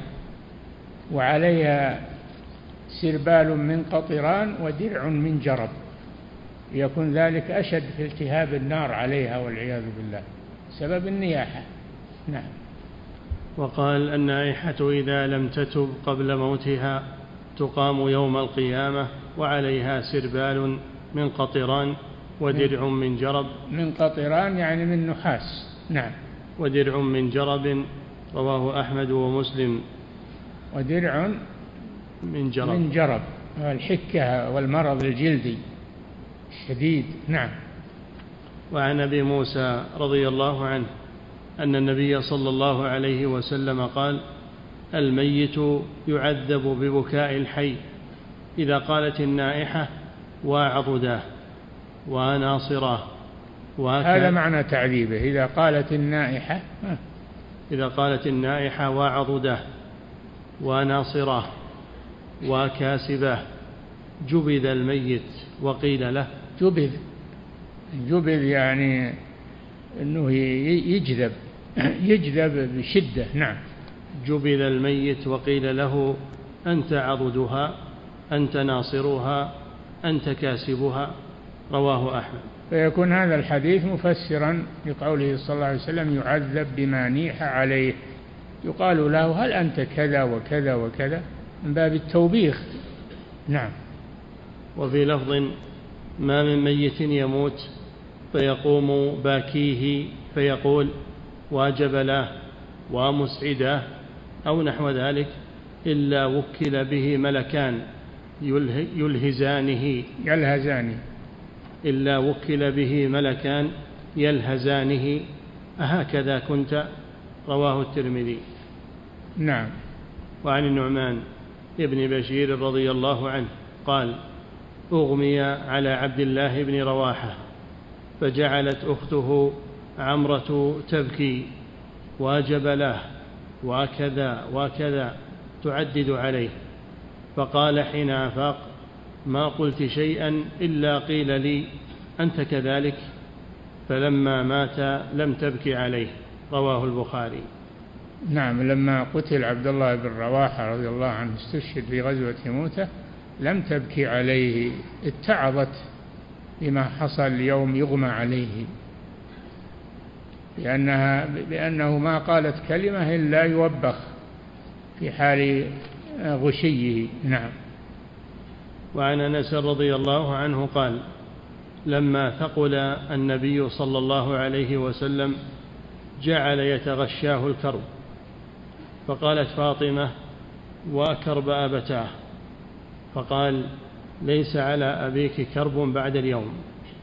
S1: وعليها سربال من قطران ودرع من جرب، يكون ذلك أشد في التهاب النار عليها والعياذ بالله سبب النياحة. نعم.
S2: وقال النائحة إذا لم تتب قبل موتها تقام يوم القيامة وعليها سربال من قطران ودرع من جرب.
S1: من قطران يعني من نحاس. نعم.
S2: ودرع من جرب، رواه أحمد ومسلم.
S1: ودرع
S2: من جرب
S1: من جرب الحكة والمرض الجلدي الشديد. نعم.
S2: وعن أبي موسى رضي الله عنه أن النبي صلى الله عليه وسلم قال الميت يعذب ببكاء الحي إذا قالت النائحة وعضداه وناصراه.
S1: هذا معنى تعذيبه، إذا قالت النائحة
S2: إذا قالت النائحة وعضداه وناصراه وكاسباه جبذ الميت وقيل له.
S1: جبذ جبذ يعني أنه يجذب يجذب بشدة. نعم.
S2: جبذ الميت وقيل له أنت عضدها أنت ناصرها أنت كاسبها، رواه أحمد.
S1: فيكون هذا الحديث مفسرا لقوله صلى الله عليه وسلم يعذب بما نيح عليه، يقال له هل أنت كذا وكذا وكذا من باب التوبيخ. نعم.
S2: وفي لفظ ما من ميت يموت فيقوم باكيه فيقول واجبلاه ومسعداه أو نحو ذلك إلا وكل به ملكان يلهزانه
S1: يلهزانه
S2: إلا وكل به ملكان يلهزانه أهكذا كنت، رواه الترمذي.
S1: نعم.
S2: وعن النعمان ابن بشير رضي الله عنه قال أغمي على عبد الله بن رواحة فجعلت أخته عمرة تبكي واجبلاه وكذا وكذا تعدد عليه، فقال حين أفاق ما قلت شيئا إلا قيل لي أنت كذلك، فلما مات لم تبكي عليه، رواه البخاري.
S1: نعم. لما قتل عبد الله بن رواحة رضي الله عنه استشهد في غزوة موتة لم تبكي عليه، اتعظت بما حصل يوم يغمى عليه، لأنها بأنه ما قالت كلمة إلا يوبخ في حال غشيه. نعم.
S2: وعن أنس رضي الله عنه قال لما ثقل النبي صلى الله عليه وسلم جعل يتغشاه الكرب، فقالت فاطمة وكرب أبتاه، فقال ليس على أبيك كرب بعد اليوم.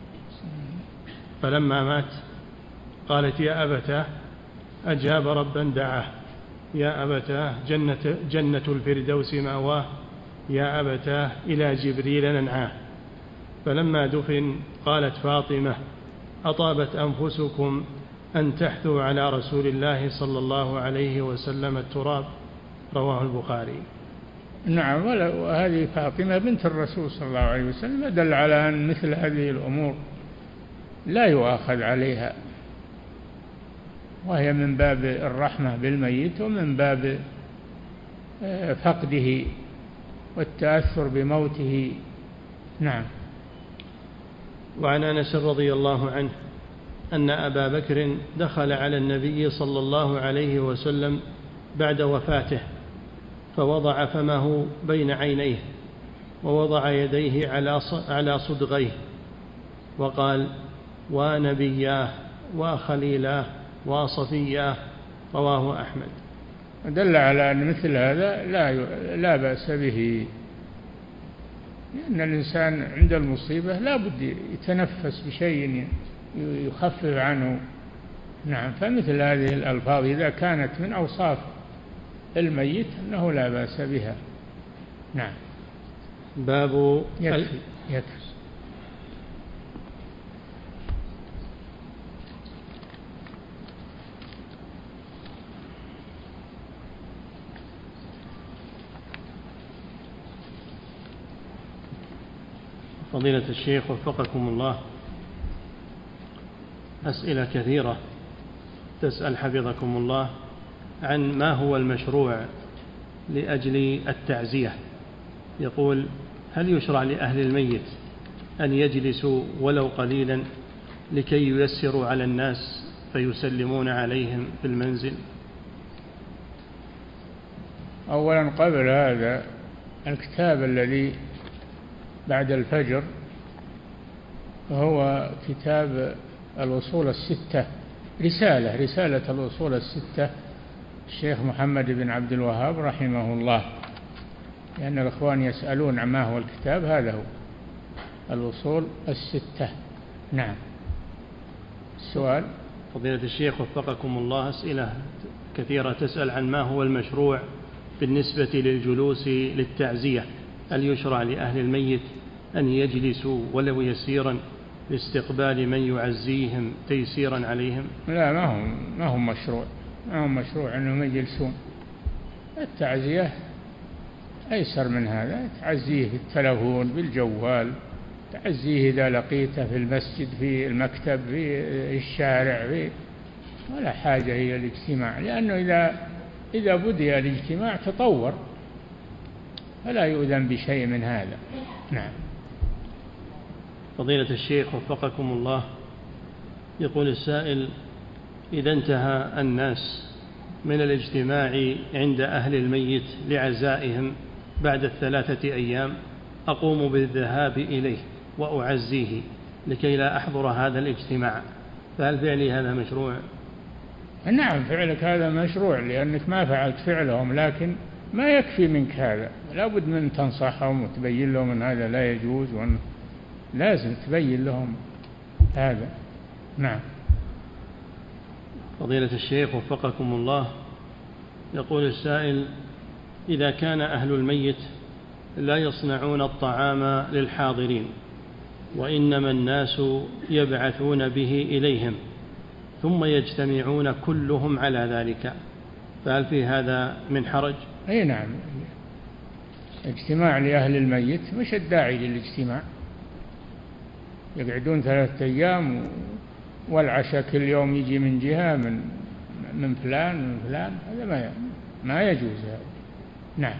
S2: فلما مات قالت يا أبتاه أجاب ربا دعاه، يا أبتاه جنة, جنة الفردوس مأواه، يا أبتاه إلى جبريل ننعاه. فلما دفن قالت فاطمة أطابت أنفسكم أن تحثوا على رسول الله صلى الله عليه وسلم التراب، رواه البخاري.
S1: نعم. وهذه فاطمة بنت الرسول صلى الله عليه وسلم دل على أن مثل هذه الأمور لا يؤاخذ عليها، وهي من باب الرحمة بالميت ومن باب فقده والتأثر بموته. نعم.
S2: وعن أنس رضي الله عنه أن أبا بكر دخل على النبي صلى الله عليه وسلم بعد وفاته فوضع فمه بين عينيه ووضع يديه على صدغيه وقال ونبياه وخليلاه وصفياه، رواه أحمد.
S1: دل على أن مثل هذا لا لا بأس به، لأن الإنسان عند المصيبة لا بد يتنفس بشيء يخفف عنه. نعم، فمثل هذه الألفاظ إذا كانت من أوصاف الميت أنه لا بأس بها. نعم.
S2: باب
S1: يكفي يكفي.
S2: فضيلة الشيخ وفقكم الله، أسئلة كثيرة تسأل حفظكم الله عن ما هو المشروع لأجل التعزية. يقول: هل يشرع لأهل الميت أن يجلسوا ولو قليلا لكي ييسروا على الناس فيسلمون عليهم في المنزل؟
S1: أولا قبل هذا، الكتاب الذي بعد الفجر هو كتاب الأصول الستة، رسالة رسالة الأصول الستة الشيخ محمد بن عبد الوهاب رحمه الله، لأن الإخوان يسألون عما هو الكتاب، هذا هو الأصول الستة. نعم. السؤال.
S2: فضيلة الشيخ وفقكم الله، أسئلة كثيرة تسأل عن ما هو المشروع بالنسبة للجلوس للتعزية. هل يشرع لأهل الميت أن يجلسوا ولو يسيرا لاستقبال من يعزيهم تيسيرا عليهم؟
S1: لا، ما هم ما هم مشروع ما هم مشروع أنهم يجلسون. التعزية أيسر من هذا، تعزيه بالتلفون بالجوال، تعزيه إذا لقيته في المسجد في المكتب في الشارع في، ولا حاجة إلى الاجتماع، لأنه إذا إذا بدأ الاجتماع تطور، فلا يؤذن بشيء من هذا. نعم.
S2: فضيلة الشيخ وفقكم الله، يقول السائل: إذا انتهى الناس من الاجتماع عند أهل الميت لعزائهم بعد الثلاثة أيام، أقوم بالذهاب إليه وأعزيه لكي لا أحضر هذا الاجتماع، فهل فعلي هذا مشروع؟
S1: نعم، فعلك هذا مشروع، لأنك ما فعلت فعلهم، لكن ما يكفي منك هذا، لا بد من تنصحهم وتبين لهم أن هذا لا يجوز، وأن لازم تبين لهم هذا. نعم.
S2: فضيلة الشيخ وفقكم الله، يقول السائل: إذا كان أهل الميت لا يصنعون الطعام للحاضرين وإنما الناس يبعثون به إليهم ثم يجتمعون كلهم على ذلك، فهل في هذا من حرج؟
S1: أي نعم، اجتماع لأهل الميت مش الداعي للاجتماع، يقعدون ثلاثة أيام والعشاء كل يوم يجي من جهة من من فلان من فلان، هذا ما ما يجوز هذا. نعم.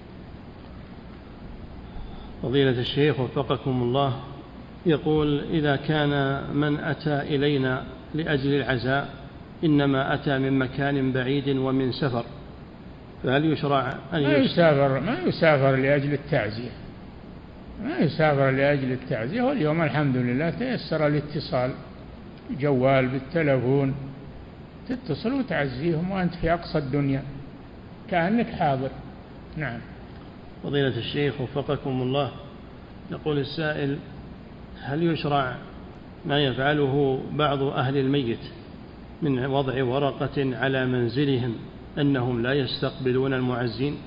S2: فضيلة الشيخ وفقكم الله، يقول: إذا كان من أتى إلينا لأجل العزاء إنما أتى من مكان بعيد ومن سفر، فهل يشرع أن
S1: ما يسافر ما يسافر لأجل التعزية ما يسافر لأجل التعزية واليوم الحمد لله تيسر الاتصال جوال بالتلفون، تتصل وتعزيهم وأنت في أقصى الدنيا كأنك حاضر. نعم.
S2: فضيلة الشيخ وفقكم الله، يقول السائل: هل يشرع ما يفعله بعض أهل الميت من وضع ورقة على منزلهم أنهم لا يستقبلون المعزين؟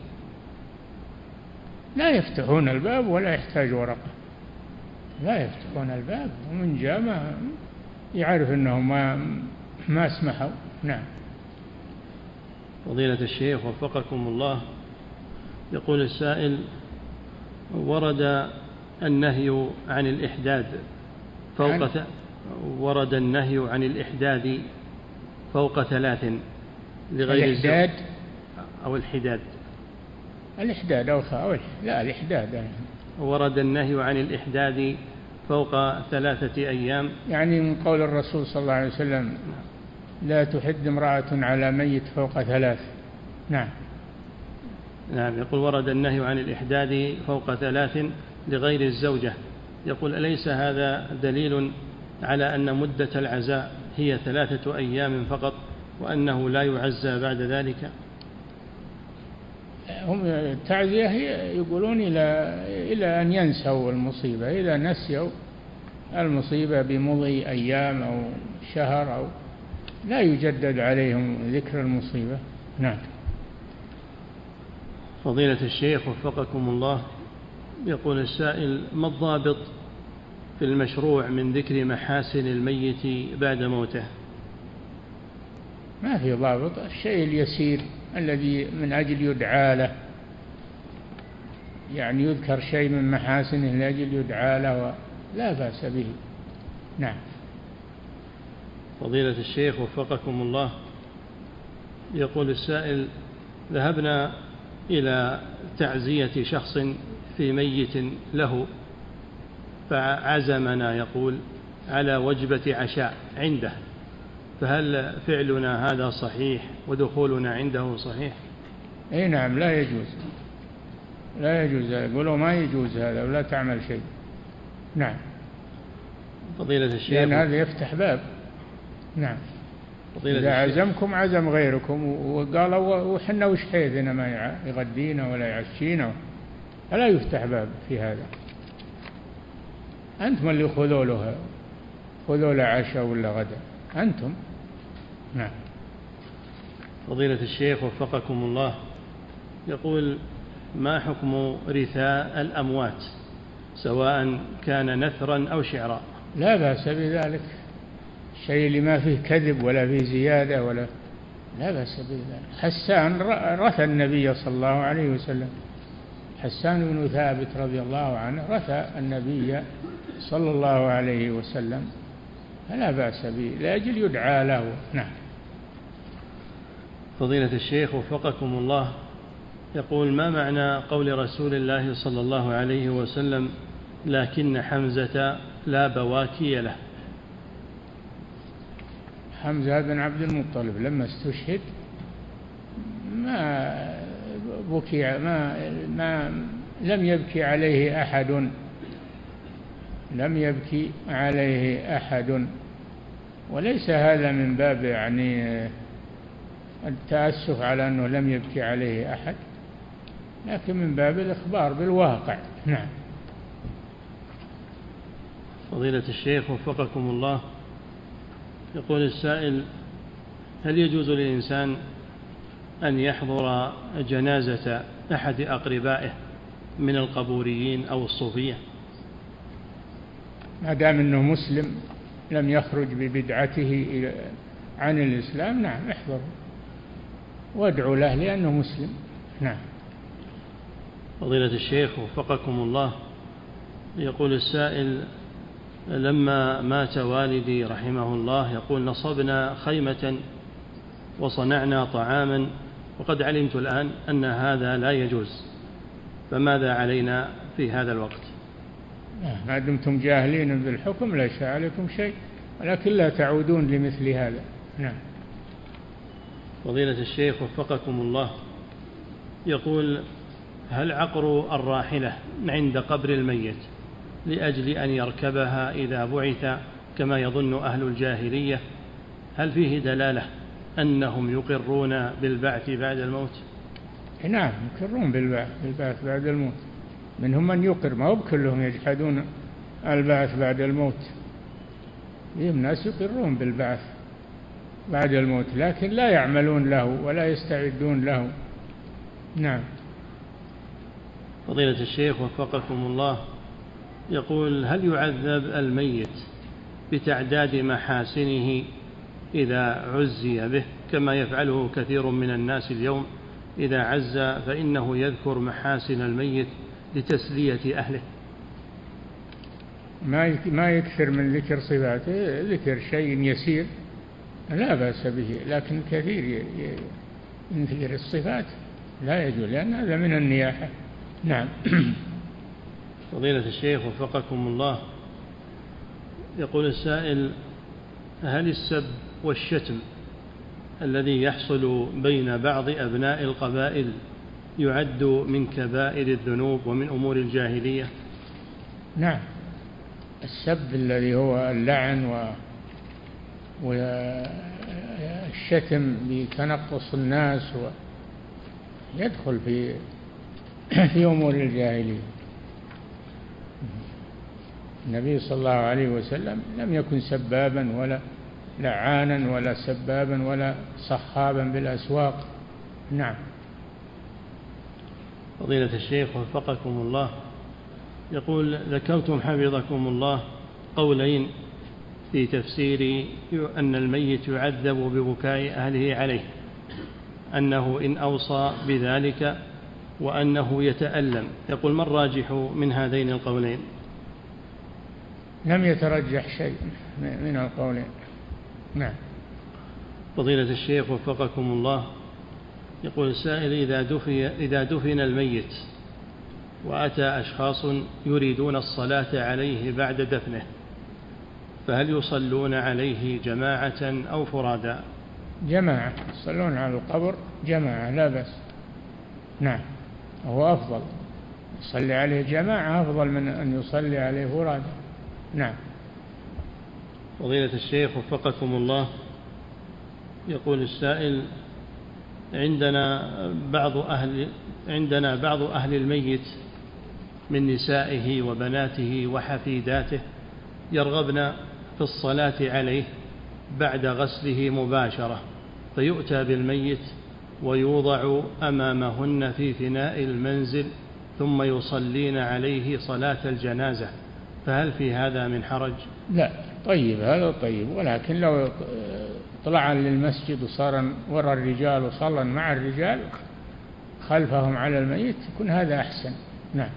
S1: لا يفتحون الباب ولا يحتاج ورقة، لا يفتحون الباب، ومن جاء ما يعرف أنهم ما ما اسمحوا. نعم.
S2: فضيلة الشيخ وفقكم الله، يقول السائل: ورد النهي عن الإحداد فوق ث... ورد النهي عن الإحداد فوق ثلاث لغير
S1: الإحداد
S2: أو الحداد
S1: الإحداد أو أو لا الإحداد يعني.
S2: ورد النهي عن الإحداد فوق ثلاثة أيام،
S1: يعني من قول الرسول صلى الله عليه وسلم: لا تحد امرأة على ميت فوق ثلاث. نعم.
S2: نعم. يقول: ورد النهي عن الإحداد فوق ثلاث لغير الزوجة. يقول: أليس هذا دليل على أن مدة العزاء هي ثلاثة أيام فقط وأنه لا يعزى بعد ذلك؟
S1: هم التعزية يقولون إلى إلى أن ينسوا المصيبة، إذا نسيوا المصيبة بمضي أيام أو شهر أو لا يجدد عليهم ذكر المصيبة. نعم.
S2: فضيلة الشيخ وفقكم الله، يقول السائل: ما الضابط في المشروع من ذكر محاسن الميت بعد موته؟
S1: ما في ضابط، الشيء اليسير الذي من أجل يدعى له، يعني يذكر شيء من محاسنه لأجل يدعى له لا بأس به. نعم.
S2: فضيلة الشيخ وفقكم الله، يقول السائل: ذهبنا إلى تعزية شخص في ميت له، فعزمنا يقول على وجبة عشاء عنده، فهل فعلنا هذا صحيح ودخولنا عنده صحيح؟
S1: اي نعم، لا يجوز، لا يجوز، يقولوا ما يجوز هذا ولا تعمل شيء. نعم.
S2: فضيلة الشيخ،
S1: لأن هذا يفتح باب. نعم. إذا عزمكم عزم غيركم وقالوا وحنا وش حيثنا ما يغدينا ولا يعشينا، فلا يفتح باب في هذا. أنتم اللي خذوا له خذوا له عشاء ولا غدا، أنتم. نعم.
S2: فضيلة الشيخ وفقكم الله، يقول: ما حكم رثاء الأموات سواء كان نثرا أو شعرا؟
S1: لا بأس بذلك، الشيء اللي ما فيه كذب ولا فيه زيادة ولا لا بأس بذلك. حسان رثى النبي صلى الله عليه وسلم، حسان بن ثابت رضي الله عنه رثى النبي صلى الله عليه وسلم، فلا بأس به لأجل يدعى له. نعم.
S2: فضيلة الشيخ وفقكم الله، يقول: ما معنى قول رسول الله صلى الله عليه وسلم: لكن حمزة لا بواكي له؟
S1: حمزة بن عبد المطلب لما استشهد ما بكي ما, ما لم يبكي عليه أحد، لم يبكي عليه أحد، وليس هذا من باب يعني التأسف على أنه لم يبكي عليه أحد، لكن من باب الإخبار بالواقع. نعم.
S2: فضيلة الشيخ وفقكم الله، يقول السائل: هل يجوز للإنسان أن يحضر جنازة أحد أقربائه من القبوريين أو الصوفية؟
S1: ما دام أنه مسلم لم يخرج ببدعته عن الإسلام، نعم احضر وادعوا له لأنه مسلم. نعم.
S2: فضيلة الشيخ وفقكم الله، يقول السائل: لما مات والدي رحمه الله يقول نصبنا خيمة وصنعنا طعاما، وقد علمت الآن أن هذا لا يجوز، فماذا علينا في هذا الوقت؟
S1: ما دمتم جاهلين بالحكم ليس عليكم شيء، ولكن لا تعودون لمثل هذا. نعم.
S2: فضيلة الشيخ وفقكم الله، يقول: هل عقر الراحلة عند قبر الميت لأجل أن يركبها إذا بعث كما يظن أهل الجاهلية، هل فيه دلالة أنهم يقرون بالبعث بعد الموت؟
S1: نعم يقرون بالبعث بعد الموت، منهم من يقر، ما هو كلهم يجحدون البعث بعد الموت، فيهم ناس يقرون بالبعث بعد الموت لكن لا يعملون له ولا يستعدون له. نعم.
S2: فضيلة الشيخ وفقكم الله، يقول: هل يعذب الميت بتعداد محاسنه إذا عزي به كما يفعله كثير من الناس اليوم؟ إذا عز فإنه يذكر محاسن الميت لتسلية أهله.
S1: ما يكثر من ذكر صفاته، ذكر شيء يسير لا بأس به، لكن كثير من ذكر الصفات لا يجوز، لأن هذا من النياحة. نعم.
S2: فضيلة الشيخ وفقكم الله، يقول السائل: هل السب والشتم الذي يحصل بين بعض أبناء القبائل يعد من كبائر الذنوب ومن أمور الجاهلية؟
S1: نعم، السب الذي هو اللعن و والشتم بتنقص الناس يدخل في في أمور الجاهلية. النبي صلى الله عليه وسلم لم يكن سبابا ولا لعانا ولا سبابا ولا صخابا بالأسواق. نعم.
S2: فضيلة الشيخ وفقكم الله، يقول: ذكرتم حفظكم الله قولين في تفسير أن الميت يعذب ببكاء أهله عليه، أنه إن أوصى بذلك وأنه يتألم. يقول: ما الراجح من هذين القولين؟
S1: لم يترجح شيء من القولين. نعم.
S2: فضيلة الشيخ وفقكم الله، يقول السائل: إذا دفن, إذا دفن الميت وأتى أشخاص يريدون الصلاة عليه بعد دفنه، فهل يصلون عليه جماعة أو فرادا؟
S1: جماعة، يصلون على القبر جماعة لا بأس. نعم، هو أفضل، يصلي عليه جماعة أفضل من أن يصلي عليه فرادا. نعم.
S2: فضيلة الشيخ وفقكم الله، يقول السائل: عندنا بعض أهل عندنا بعض أهل الميت من نسائه وبناته وحفيداته يرغبن في الصلاة عليه بعد غسله مباشرة، فيؤتى بالميت ويوضع أمامهن في فناء المنزل ثم يصلين عليه صلاة الجنازة، فهل في هذا من حرج؟
S1: لا، طيب، هذا طيب، ولكن لو طلع للمسجد وصار وراء الرجال وصلى مع الرجال خلفهم على الميت يكون هذا أحسن. نعم.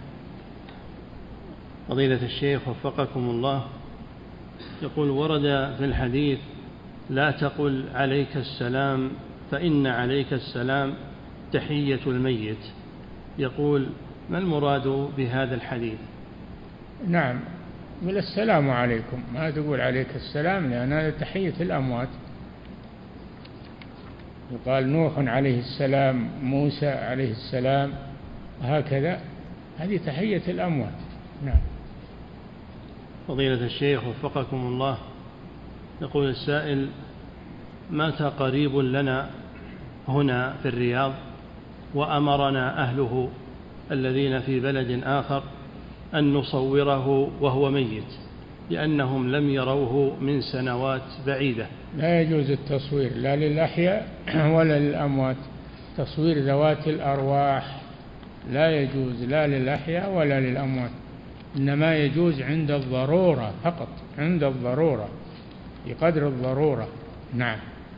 S2: فضيلة الشيخ وفقكم الله، يقول: ورد في الحديث: لا تقل عليك السلام فإن عليك السلام تحية الميت. يقول: ما المراد بهذا الحديث؟
S1: نعم، قل السلام عليكم، ما تقول عليك السلام، لأن هذا تحية الأموات. يقال نوح عليه السلام، موسى عليه السلام، هكذا، هذه تحية الأموات. نعم.
S2: فضيلة الشيخ وفقكم الله، يقول السائل: مات قريب لنا هنا في الرياض وأمرنا أهله الذين في بلد آخر أن نصوره وهو ميت لأنهم لم يروه من سنوات بعيدة.
S1: لا يجوز التصوير لا للأحياء ولا للأموات، تصوير ذوات الأرواح لا يجوز لا للأحياء ولا للأموات، إنما يجوز عند الضرورة فقط، عند الضرورة بقدر الضرورة. نعم.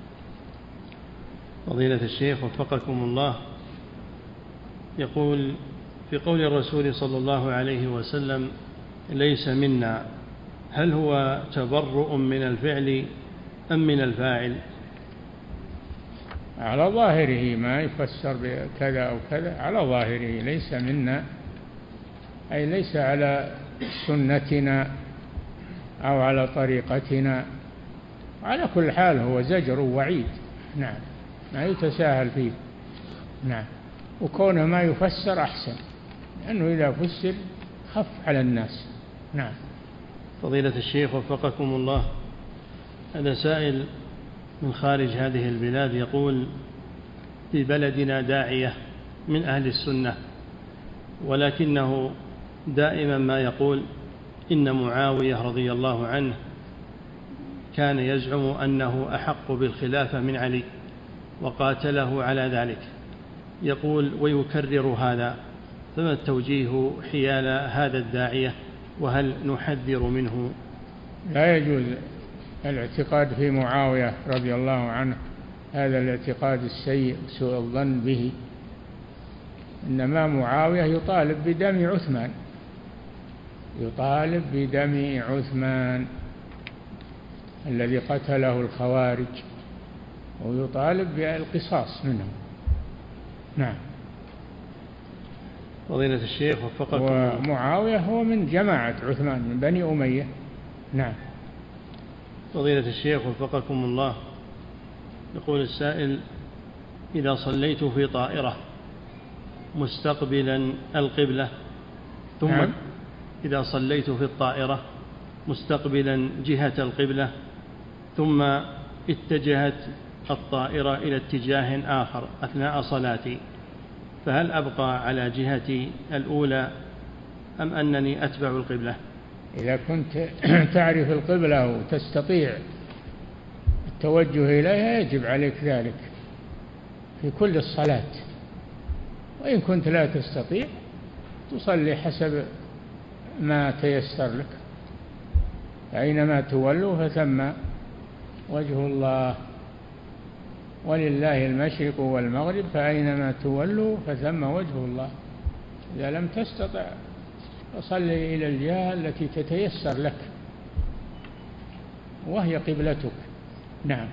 S2: فضيلة الشيخ وفقكم الله، يقول: في قول الرسول صلى الله عليه وسلم: ليس منا، هل هو تبرؤ من الفعل أم من الفاعل؟
S1: على ظاهره، ما يفسر بكذا أو كذا، على ظاهره ليس منا، أي ليس على سنتنا أو على طريقتنا. على كل حال هو زجر ووعيد. نعم، ما يتساهل فيه. نعم. وكونه ما يفسر أحسن، لأنه إذا فسر خف على الناس. نعم.
S2: فضيلة الشيخ وفقكم الله، هذا سائل من خارج هذه البلاد يقول: في بلدنا داعية من أهل السنة، ولكنه دائما ما يقول إن معاوية رضي الله عنه كان يزعم أنه أحق بالخلافة من علي وقاتله على ذلك، يقول ويكرر هذا، فما التوجيه حيال هذا الداعية، وهل نحذر منه؟
S1: لا يجوز الاعتقاد في معاوية رضي الله عنه، هذا الاعتقاد السيء سوء الظن به. إنما معاوية يطالب بدم عثمان، يطالب بدم عثمان الذي قتله الخوارج، ويطالب بالقصاص منه. نعم.
S2: فضيلة الشيخ وفقكم.
S1: ومعاوية هو من جماعة عثمان من بني أمية. نعم.
S2: فضيلة الشيخ وفقكم الله، يقول السائل: إذا صليت في طائرة مستقبلا القبلة ثم نعم. إذا صليت في الطائرة مستقبلا جهة القبلة ثم اتجهت الطائرة إلى اتجاه آخر أثناء صلاتي، فهل أبقى على جهتي الأولى أم أنني أتبع القبلة؟
S1: إذا كنت تعرف القبلة وتستطيع التوجه إليها يجب عليك ذلك في كل الصلاة، وإن كنت لا تستطيع تصلي حسب ما تيسر لك، فأينما تولوا فثم وجه الله، ولله المشرق والمغرب فأينما تولوا فثم وجه الله. إذا لم تستطع فصلي إلى الجهة التي تتيسر لك وهي قبلتك. نعم.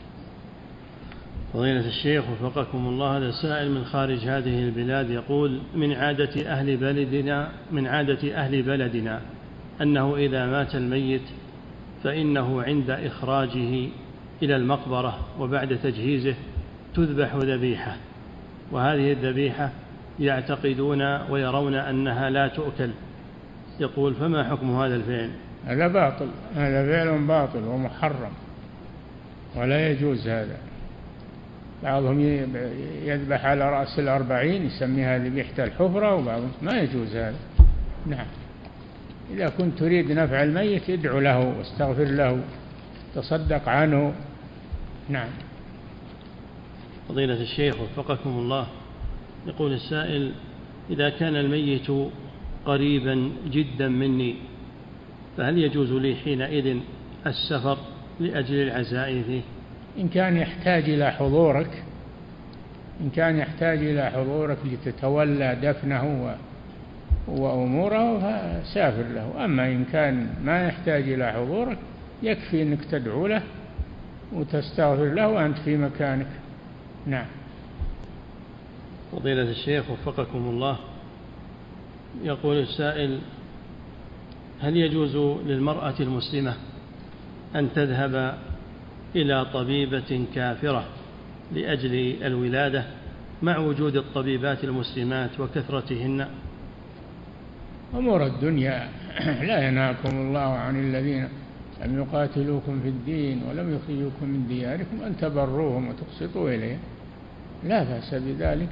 S2: فضيلة الشيخ وفقكم الله، هذا سائل من خارج هذه البلاد يقول: من عادة أهل بلدنا من عادة أهل بلدنا أنه إذا مات الميت فإنه عند إخراجه إلى المقبرة وبعد تجهيزه تذبح ذبيحة، وهذه الذبيحة يعتقدون ويرون أنها لا تؤكل. يقول: فما حكم هذا الفعل؟
S1: هذا باطل، هذا فعل باطل ومحرم ولا يجوز هذا. بعضهم يذبح على رأس الأربعين يسميها ذبيحة الحفرة، وبعضهم ما يجوز هذا. نعم. إذا كنت تريد نفع الميت ادعو له واستغفر له، تصدق عنه. نعم.
S2: فضيلة الشيخ وفقكم الله، يقول السائل: إذا كان الميت قريبا جدا مني فهل يجوز لي حينئذ السفر لأجل العزاء فيه؟
S1: إن كان يحتاج إلى حضورك إن كان يحتاج إلى حضورك لتتولى دفنه وأموره فسافر له. أما إن كان ما يحتاج إلى حضورك يكفي أنك تدعو له وتستغفر له وأنت في مكانك. نعم.
S2: فضيلة الشيخ وفقكم الله، يقول السائل: هل يجوز للمرأة المسلمة أن تذهب إلى طبيبة كافرة لأجل الولادة مع وجود الطبيبات المسلمات وكثرتهن؟
S1: أمور الدنيا لا ينهاكم الله عن الذين لم يقاتلوكم في الدين ولم يخرجوكم من دياركم أن تبروهم وتقسطوا إليهم، لا بأس بذلك،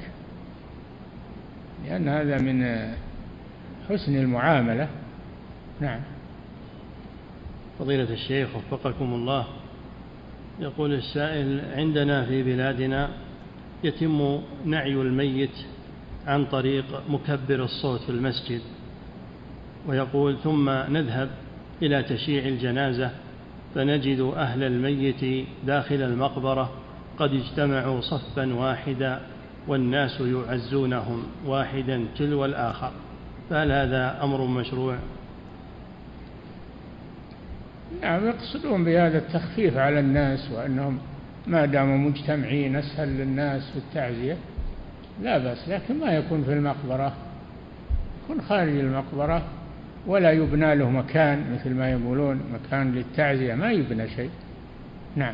S1: لأن هذا من حسن المعاملة. نعم.
S2: فضيلة الشيخ وفقكم الله، يقول السائل: عندنا في بلادنا يتم نعي الميت عن طريق مكبر الصوت في المسجد، ويقول: ثم نذهب إلى تشييع الجنازة فنجد أهل الميت داخل المقبرة قد اجتمعوا صفا واحدا والناس يعزونهم واحدا تلو الآخر، فهل هذا أمر مشروع؟
S1: نعم، يقصدون بهذا التخفيف على الناس، وأنهم ما داموا مجتمعين أسهل للناس في التعزية، لا بأس، لكن ما يكون في المقبرة، يكون خارج المقبرة ولا يبنى له مكان مثل ما يقولون مكان للتعزية، ما يبنى شيء. نعم.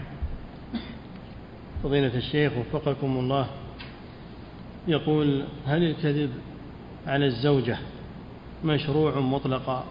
S2: فضيلة الشيخ وفقكم الله، يقول: هل الكذب على الزوجة مشروع مطلقا؟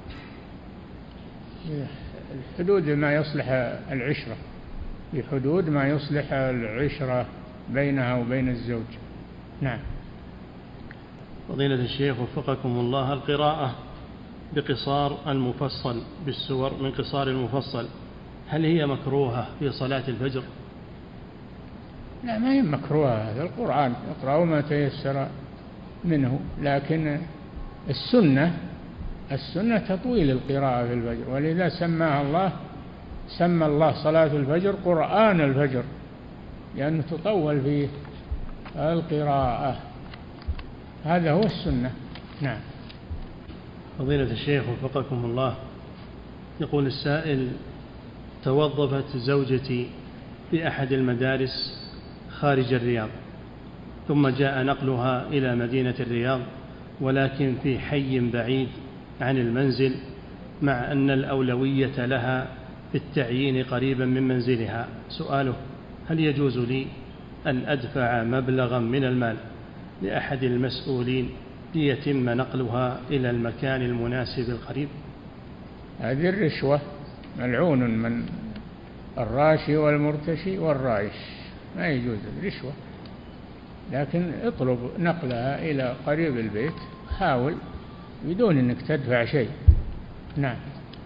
S1: حدود ما يصلح العشرة، بحدود ما يصلح العشرة بينها وبين الزوج. نعم.
S2: فضيلة الشيخ وفقكم الله، القراءة بقصار المفصل بالسور من قصار المفصل هل هي مكروهة في صلاة الفجر؟
S1: لا، ما هي مكروهة، هذا القرآن اقرأوا ما تيسر منه، لكن السنة السنة تطويل القراءة في الفجر، ولذا سماها الله سمى الله صلاة الفجر قرآن الفجر، لأنه تطول فيه القراءة، هذا هو السنة. نعم.
S2: فضيلة الشيخ وفقكم الله، يقول السائل: توظفت زوجتي في أحد المدارس خارج الرياض، ثم جاء نقلها إلى مدينة الرياض ولكن في حي بعيد عن المنزل، مع أن الأولوية لها في التعيين قريبا من منزلها. سؤاله: هل يجوز لي أن أدفع مبلغا من المال لأحد المسؤولين ليتم نقلها إلى المكان المناسب القريب؟
S1: هذه الرشوة، ملعون من الراشي والمرتشي والرايش، ما يجوز الرشوة. لكن اطلب نقلها إلى قريب البيت، حاول بدون أنك تدفع شيء. نعم.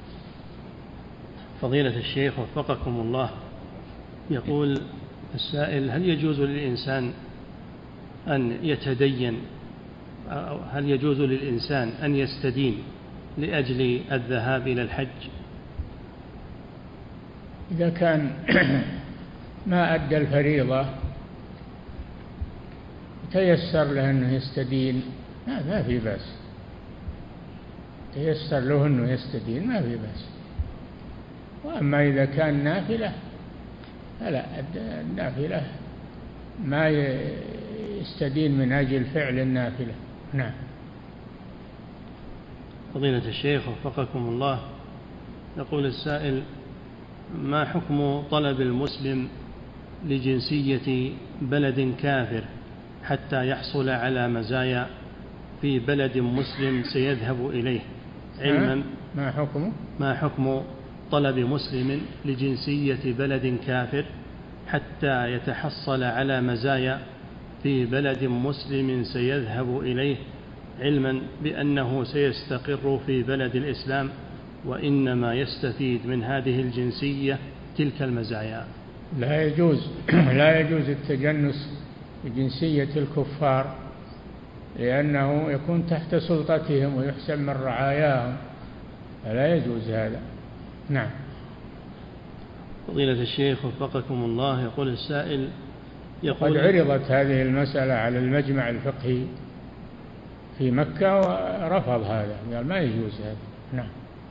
S2: فضيلة الشيخ وفقكم الله، يقول السائل: هل يجوز للإنسان أن يتدين، أو هل يجوز للإنسان أن يستدين لأجل الذهاب إلى الحج؟
S1: إذا كان ما أدى الفريضة تيسر له أنه يستدين، ما في بأس، تيسر له أنه يستدين ما في بأس. وأما إذا كان نافلة فلا، النافلة ما يستدين من أجل فعل النافلة. نعم.
S2: فضيلة الشيخ وفقكم الله، يقول السائل: ما حكم طلب المسلم لجنسية بلد كافر حتى يحصل على مزايا في بلد مسلم سيذهب إليه، علما
S1: ما حكم
S2: ما حكم طلب مسلم لجنسية بلد كافر حتى يتحصل على مزايا في بلد مسلم سيذهب إليه، علما بأنه سيستقر في بلد الإسلام وإنما يستفيد من هذه الجنسية تلك المزايا؟
S1: لا يجوز لا يجوز التجنس بجنسية الكفار، لأنه يكون تحت سلطتهم ويحسب من رعاياهم، فلا يجوز هذا. نعم.
S2: فضيلة الشيخ وفقكم الله، يقول السائل: يقول
S1: قد عرضت هذه المسألة على المجمع الفقهي في مكة ورفض هذا، قال ما يجوز هذا. نعم.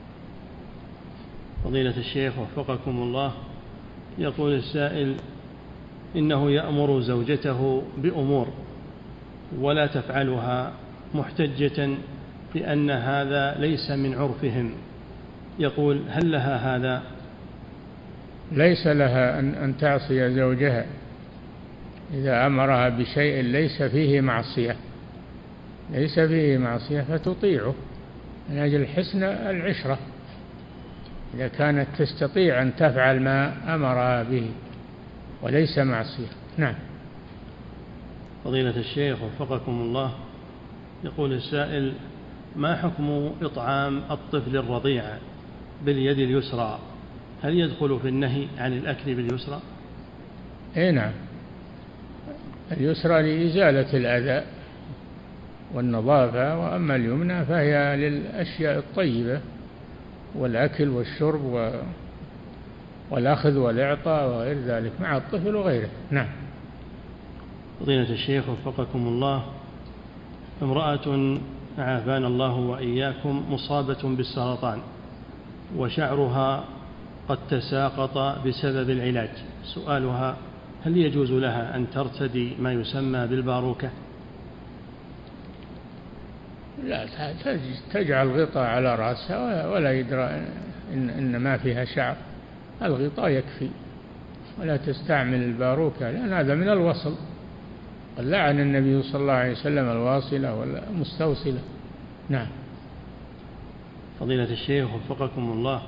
S2: فضيلة الشيخ وفقكم الله، يقول السائل: إنه يأمر زوجته بأمور ولا تفعلها محتجة بأن هذا ليس من عرفهم، يقول: هل لها هذا؟
S1: ليس لها أن, أن تعصي زوجها إذا أمرها بشيء ليس فيه معصية ليس فيه معصية فتطيعه من أجل حسن العشرة، إذا كانت تستطيع أن تفعل ما أمرها به وليس معصية. نعم.
S2: فضيلة الشيخ وفقكم الله، يقول السائل: ما حكم إطعام الطفل الرضيع باليد اليسرى؟ هل يدخل في النهي عن الأكل باليسرى؟
S1: إيه نعم، اليسرى لإزالة الأذى والنظافة، وأما اليمنى فهي للأشياء الطيبة والأكل والشرب و... والأخذ والإعطاء وغير ذلك مع الطفل وغيره. نعم.
S2: فضيلة الشيخ وفقكم الله، امرأة عافانا الله وإياكم مصابة بالسرطان وشعرها قد تساقط بسبب العلاج، سؤالها: هل يجوز لها أن ترتدي ما يسمى بالباروكة؟
S1: لا، تجعل غطاء على رأسها ولا يدرى إن, إن ما فيها شعر، الغطاء يكفي، ولا تستعمل الباروكة لأن هذا من الوصل، قد لعن النبي صلى الله عليه وسلم الواصلة والمستوصلة. نعم.
S2: فضيلة الشيخ وفقكم الله،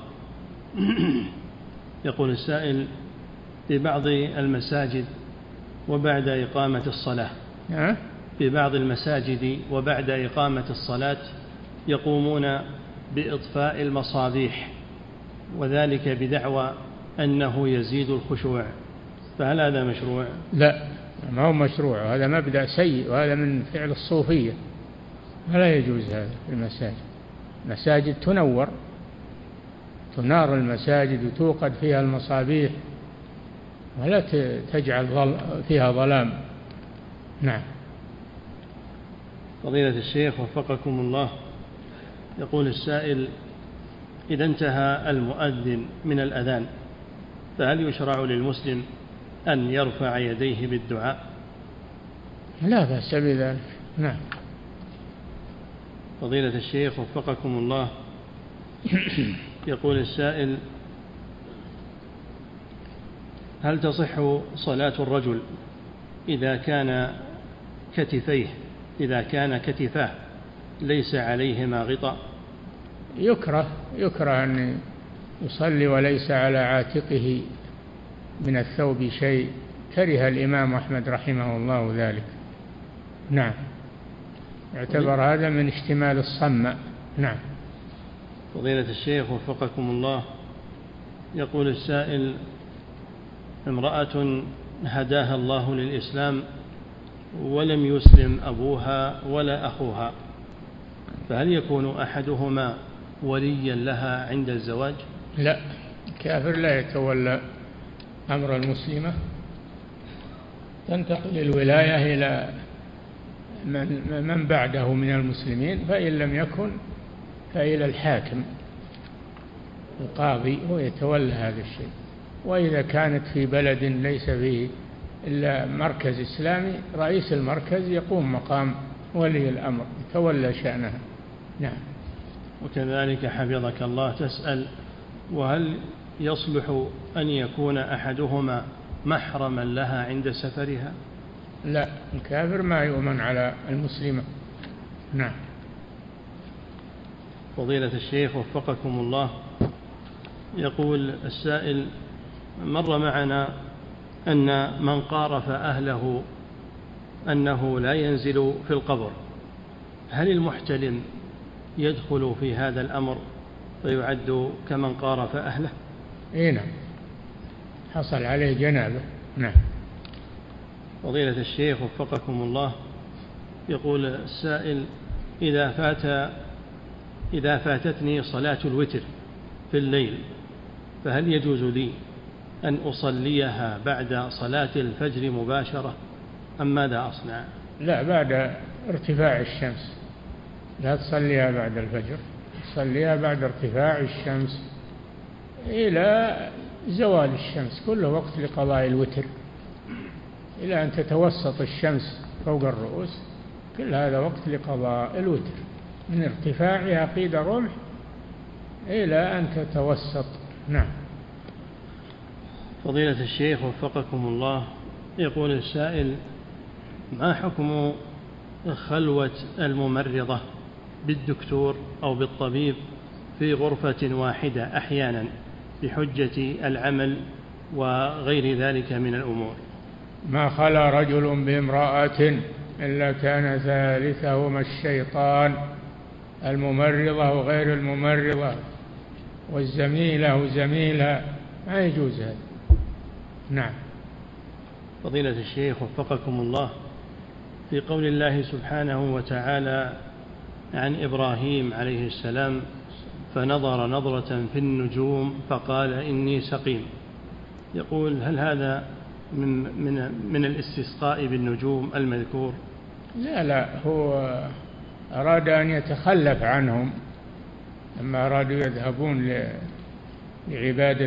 S2: يقول السائل: في بعض المساجد وبعد إقامة الصلاة
S1: أه؟
S2: في بعض المساجد وبعد إقامة الصلاة يقومون بإطفاء المصابيح، وذلك بدعوى أنه يزيد الخشوع، فهل هذا مشروع؟
S1: لا، ما هو مشروع، هذا مبدأ سيء، وهذا من فعل الصوفية، ولا يجوز هذا في المساجد. المساجد تنور، تنار المساجد وتوقد فيها المصابيح، ولا تجعل فيها ظلام. نعم.
S2: فضيلة الشيخ وفقكم الله، يقول السائل: إذا انتهى المؤذن من الأذان فهل يشرع للمسلم أن يرفع يديه بالدعاء؟
S1: لا بأس بذلك. نعم.
S2: فضيلة الشيخ وفقكم الله، يقول السائل: هل تصح صلاة الرجل إذا كان كتفيه إذا كان كتفاه ليس عليهما غطاء؟
S1: يكره يكره أن يصلي وليس على عاتقه من الثوب شيء، كره الإمام أحمد رحمه الله ذلك. نعم، يعتبر هذا من اشتمال الصمة. نعم.
S2: فضيلة الشيخ وفقكم الله، يقول السائل: امرأة هداها الله للإسلام ولم يسلم أبوها ولا أخوها، فهل يكون أحدهما وليا لها عند الزواج؟
S1: لا، الكافر لا يتولى أمر المسلمة، تنتقل الولاية إلى من بعده من المسلمين، فإن لم يكن فإلى الحاكم القاضي هو يتولى هذا الشيء. وإذا كانت في بلد ليس فيه إلا مركز إسلامي، رئيس المركز يقوم مقام ولي الأمر يتولى شأنها. نعم.
S2: وكذلك حفظك الله تسأل: وهل يصلح أن يكون أحدهما محرما لها عند سفرها؟
S1: لا، الكافر ما يؤمن على المسلمة. نعم.
S2: فضيلة الشيخ وفقكم الله، يقول السائل: مر معنا أن من قارف أهله أنه لا ينزل في القبر، هل المحتلم يدخل في هذا الأمر ويعد كمن قارف أهله؟
S1: إيه نعم، حصل عليه جنابه. نعم.
S2: فضيلة الشيخ وفقكم الله، يقول السائل: إذا فات إذا فاتتني صلاة الوتر في الليل، فهل يجوز لي أن أصليها بعد صلاة الفجر مباشرة أم ماذا أصنع؟
S1: لا، بعد ارتفاع الشمس، لا تصليها بعد الفجر، تصليها بعد ارتفاع الشمس إلى زوال الشمس، كله وقت لقضاء الوتر، إلى أن تتوسط الشمس فوق الرؤوس، كل هذا وقت لقضاء الوتر، من ارتفاعها قيد الرمح إلى أن تتوسط. نعم.
S2: فضيلة الشيخ وفقكم الله، يقول السائل: ما حكم خلوة الممرضة بالدكتور أو بالطبيب في غرفة واحدة أحيانا بحجة العمل وغير ذلك من الأمور؟
S1: ما خلا رجل بامرأة إلا كان ثالثهما الشيطان، الممرضة وغير الممرضة والزميلة وزميلها، ما يجوز هذا. نعم.
S2: فضيلة الشيخ وفقكم الله، في قول الله سبحانه وتعالى عن إبراهيم عليه السلام: فنظر نظرة في النجوم فقال إني سقيم، يقول: هل هذا من, من, من الاستسقاء بالنجوم المذكور؟
S1: لا لا، هو أراد أن يتخلف عنهم لما أرادوا يذهبون لعبادة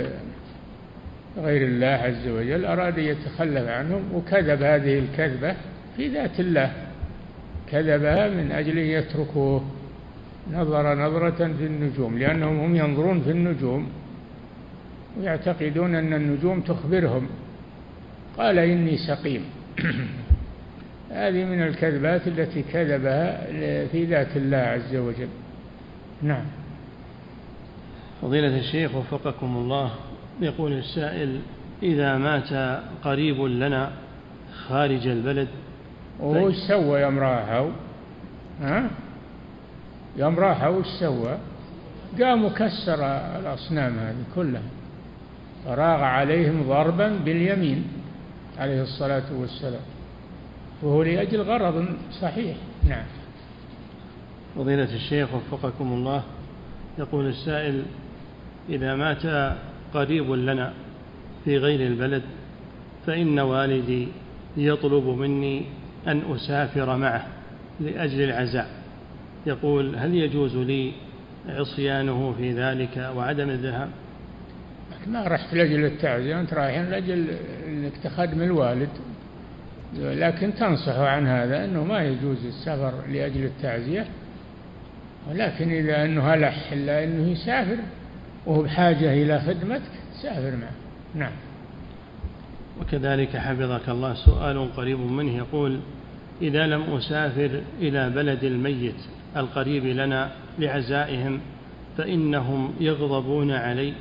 S1: غير الله عز وجل، أراد يتخلف عنهم وكذب هذه الكذبة في ذات الله، كذبها من أجل يتركوه. نظر نظرة في النجوم، لأنهم هم ينظرون في النجوم ويعتقدون أن النجوم تخبرهم، قال إني سقيم. هذه من الكذبات التي كذبها في ذات الله عز وجل. نعم.
S2: فضيلة الشيخ وفقكم الله، يقول السائل: إذا مات قريب لنا خارج البلد،
S1: وش سوى يوم راحوا؟ ها؟ يوم راحوا وش سوى؟ قام كسر الأصنام هذه كلها، فراغ عليهم ضربا باليمين عليه الصلاة والسلام، وهو لأجل غرض صحيح. نعم.
S2: فضيلة الشيخ وفقكم الله، يقول السائل: إذا مات قريب لنا في غير البلد، فإن والدي يطلب مني أن أسافر معه لأجل العزاء، يقول: هل يجوز لي عصيانه في ذلك وعدم الذهاب؟
S1: ما رحت لأجل التعزية، أنت رايحين لأجل أنك تخدم الوالد، لكن تنصحه عن هذا أنه ما يجوز السفر لأجل التعزية، ولكن إذا أنه ألح إلا أنه يسافر وهو بحاجة إلى خدمتك سافر معه. نعم.
S2: وكذلك حفظك الله سؤال قريب منه، يقول: إذا لم أسافر إلى بلد الميت القريب لنا لعزائهم، فإنهم يغضبون علي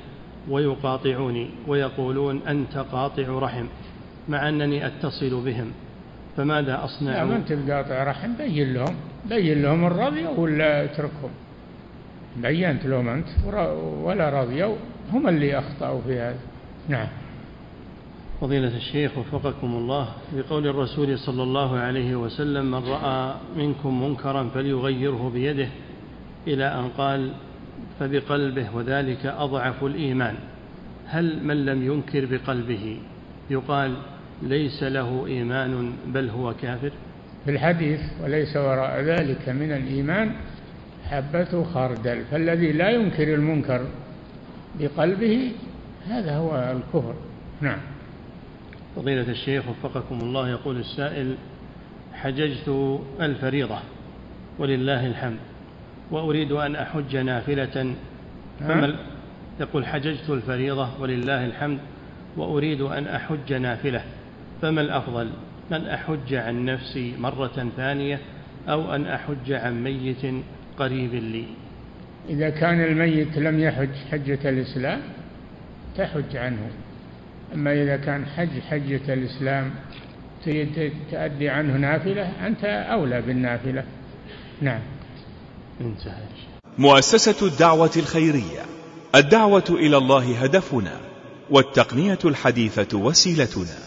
S2: ويقاطعوني ويقولون أنت قاطع رحم، مع أنني أتصل بهم، فماذا أصنع؟
S1: لا، ما أنت بقاطع رحم، بين لهم بين لهم الرضي ولا اتركهم. بينت لهم أنت ولا رضيوا، هم اللي أخطأوا في هذا. نعم.
S2: فضيلة الشيخ وفقكم الله، بقول الرسول صلى الله عليه وسلم: من رأى منكم منكرا فليغيره بيده، إلى أن قال: فبقلبه وذلك أضعف الإيمان. هل من لم ينكر بقلبه يقال ليس له إيمان بل هو كافر؟
S1: في الحديث: وليس وراء ذلك من الإيمان حبة خردل. فالذي لا ينكر المنكر بقلبه هذا هو الكفر. نعم.
S2: فضيلة الشيخ وفقكم الله، يقول السائل: حججت الفريضة ولله الحمد وأريد أن أحج نافلة، فما يقول حججت الفريضة ولله الحمد وأريد أن أحج نافلة، فما الأفضل، أن أحج عن نفسي مرة ثانية أو أن أحج عن ميت قريب لي؟
S1: إذا كان الميت لم يحج حجة الإسلام تحج عنه، أما إذا كان حج حجة الإسلام تؤدي عنه نافلة، أنت أولى بالنافلة. نعم.
S2: انتهى.
S3: مؤسسة الدعوة الخيرية، الدعوة إلى الله هدفنا، والتقنية الحديثة وسيلتنا.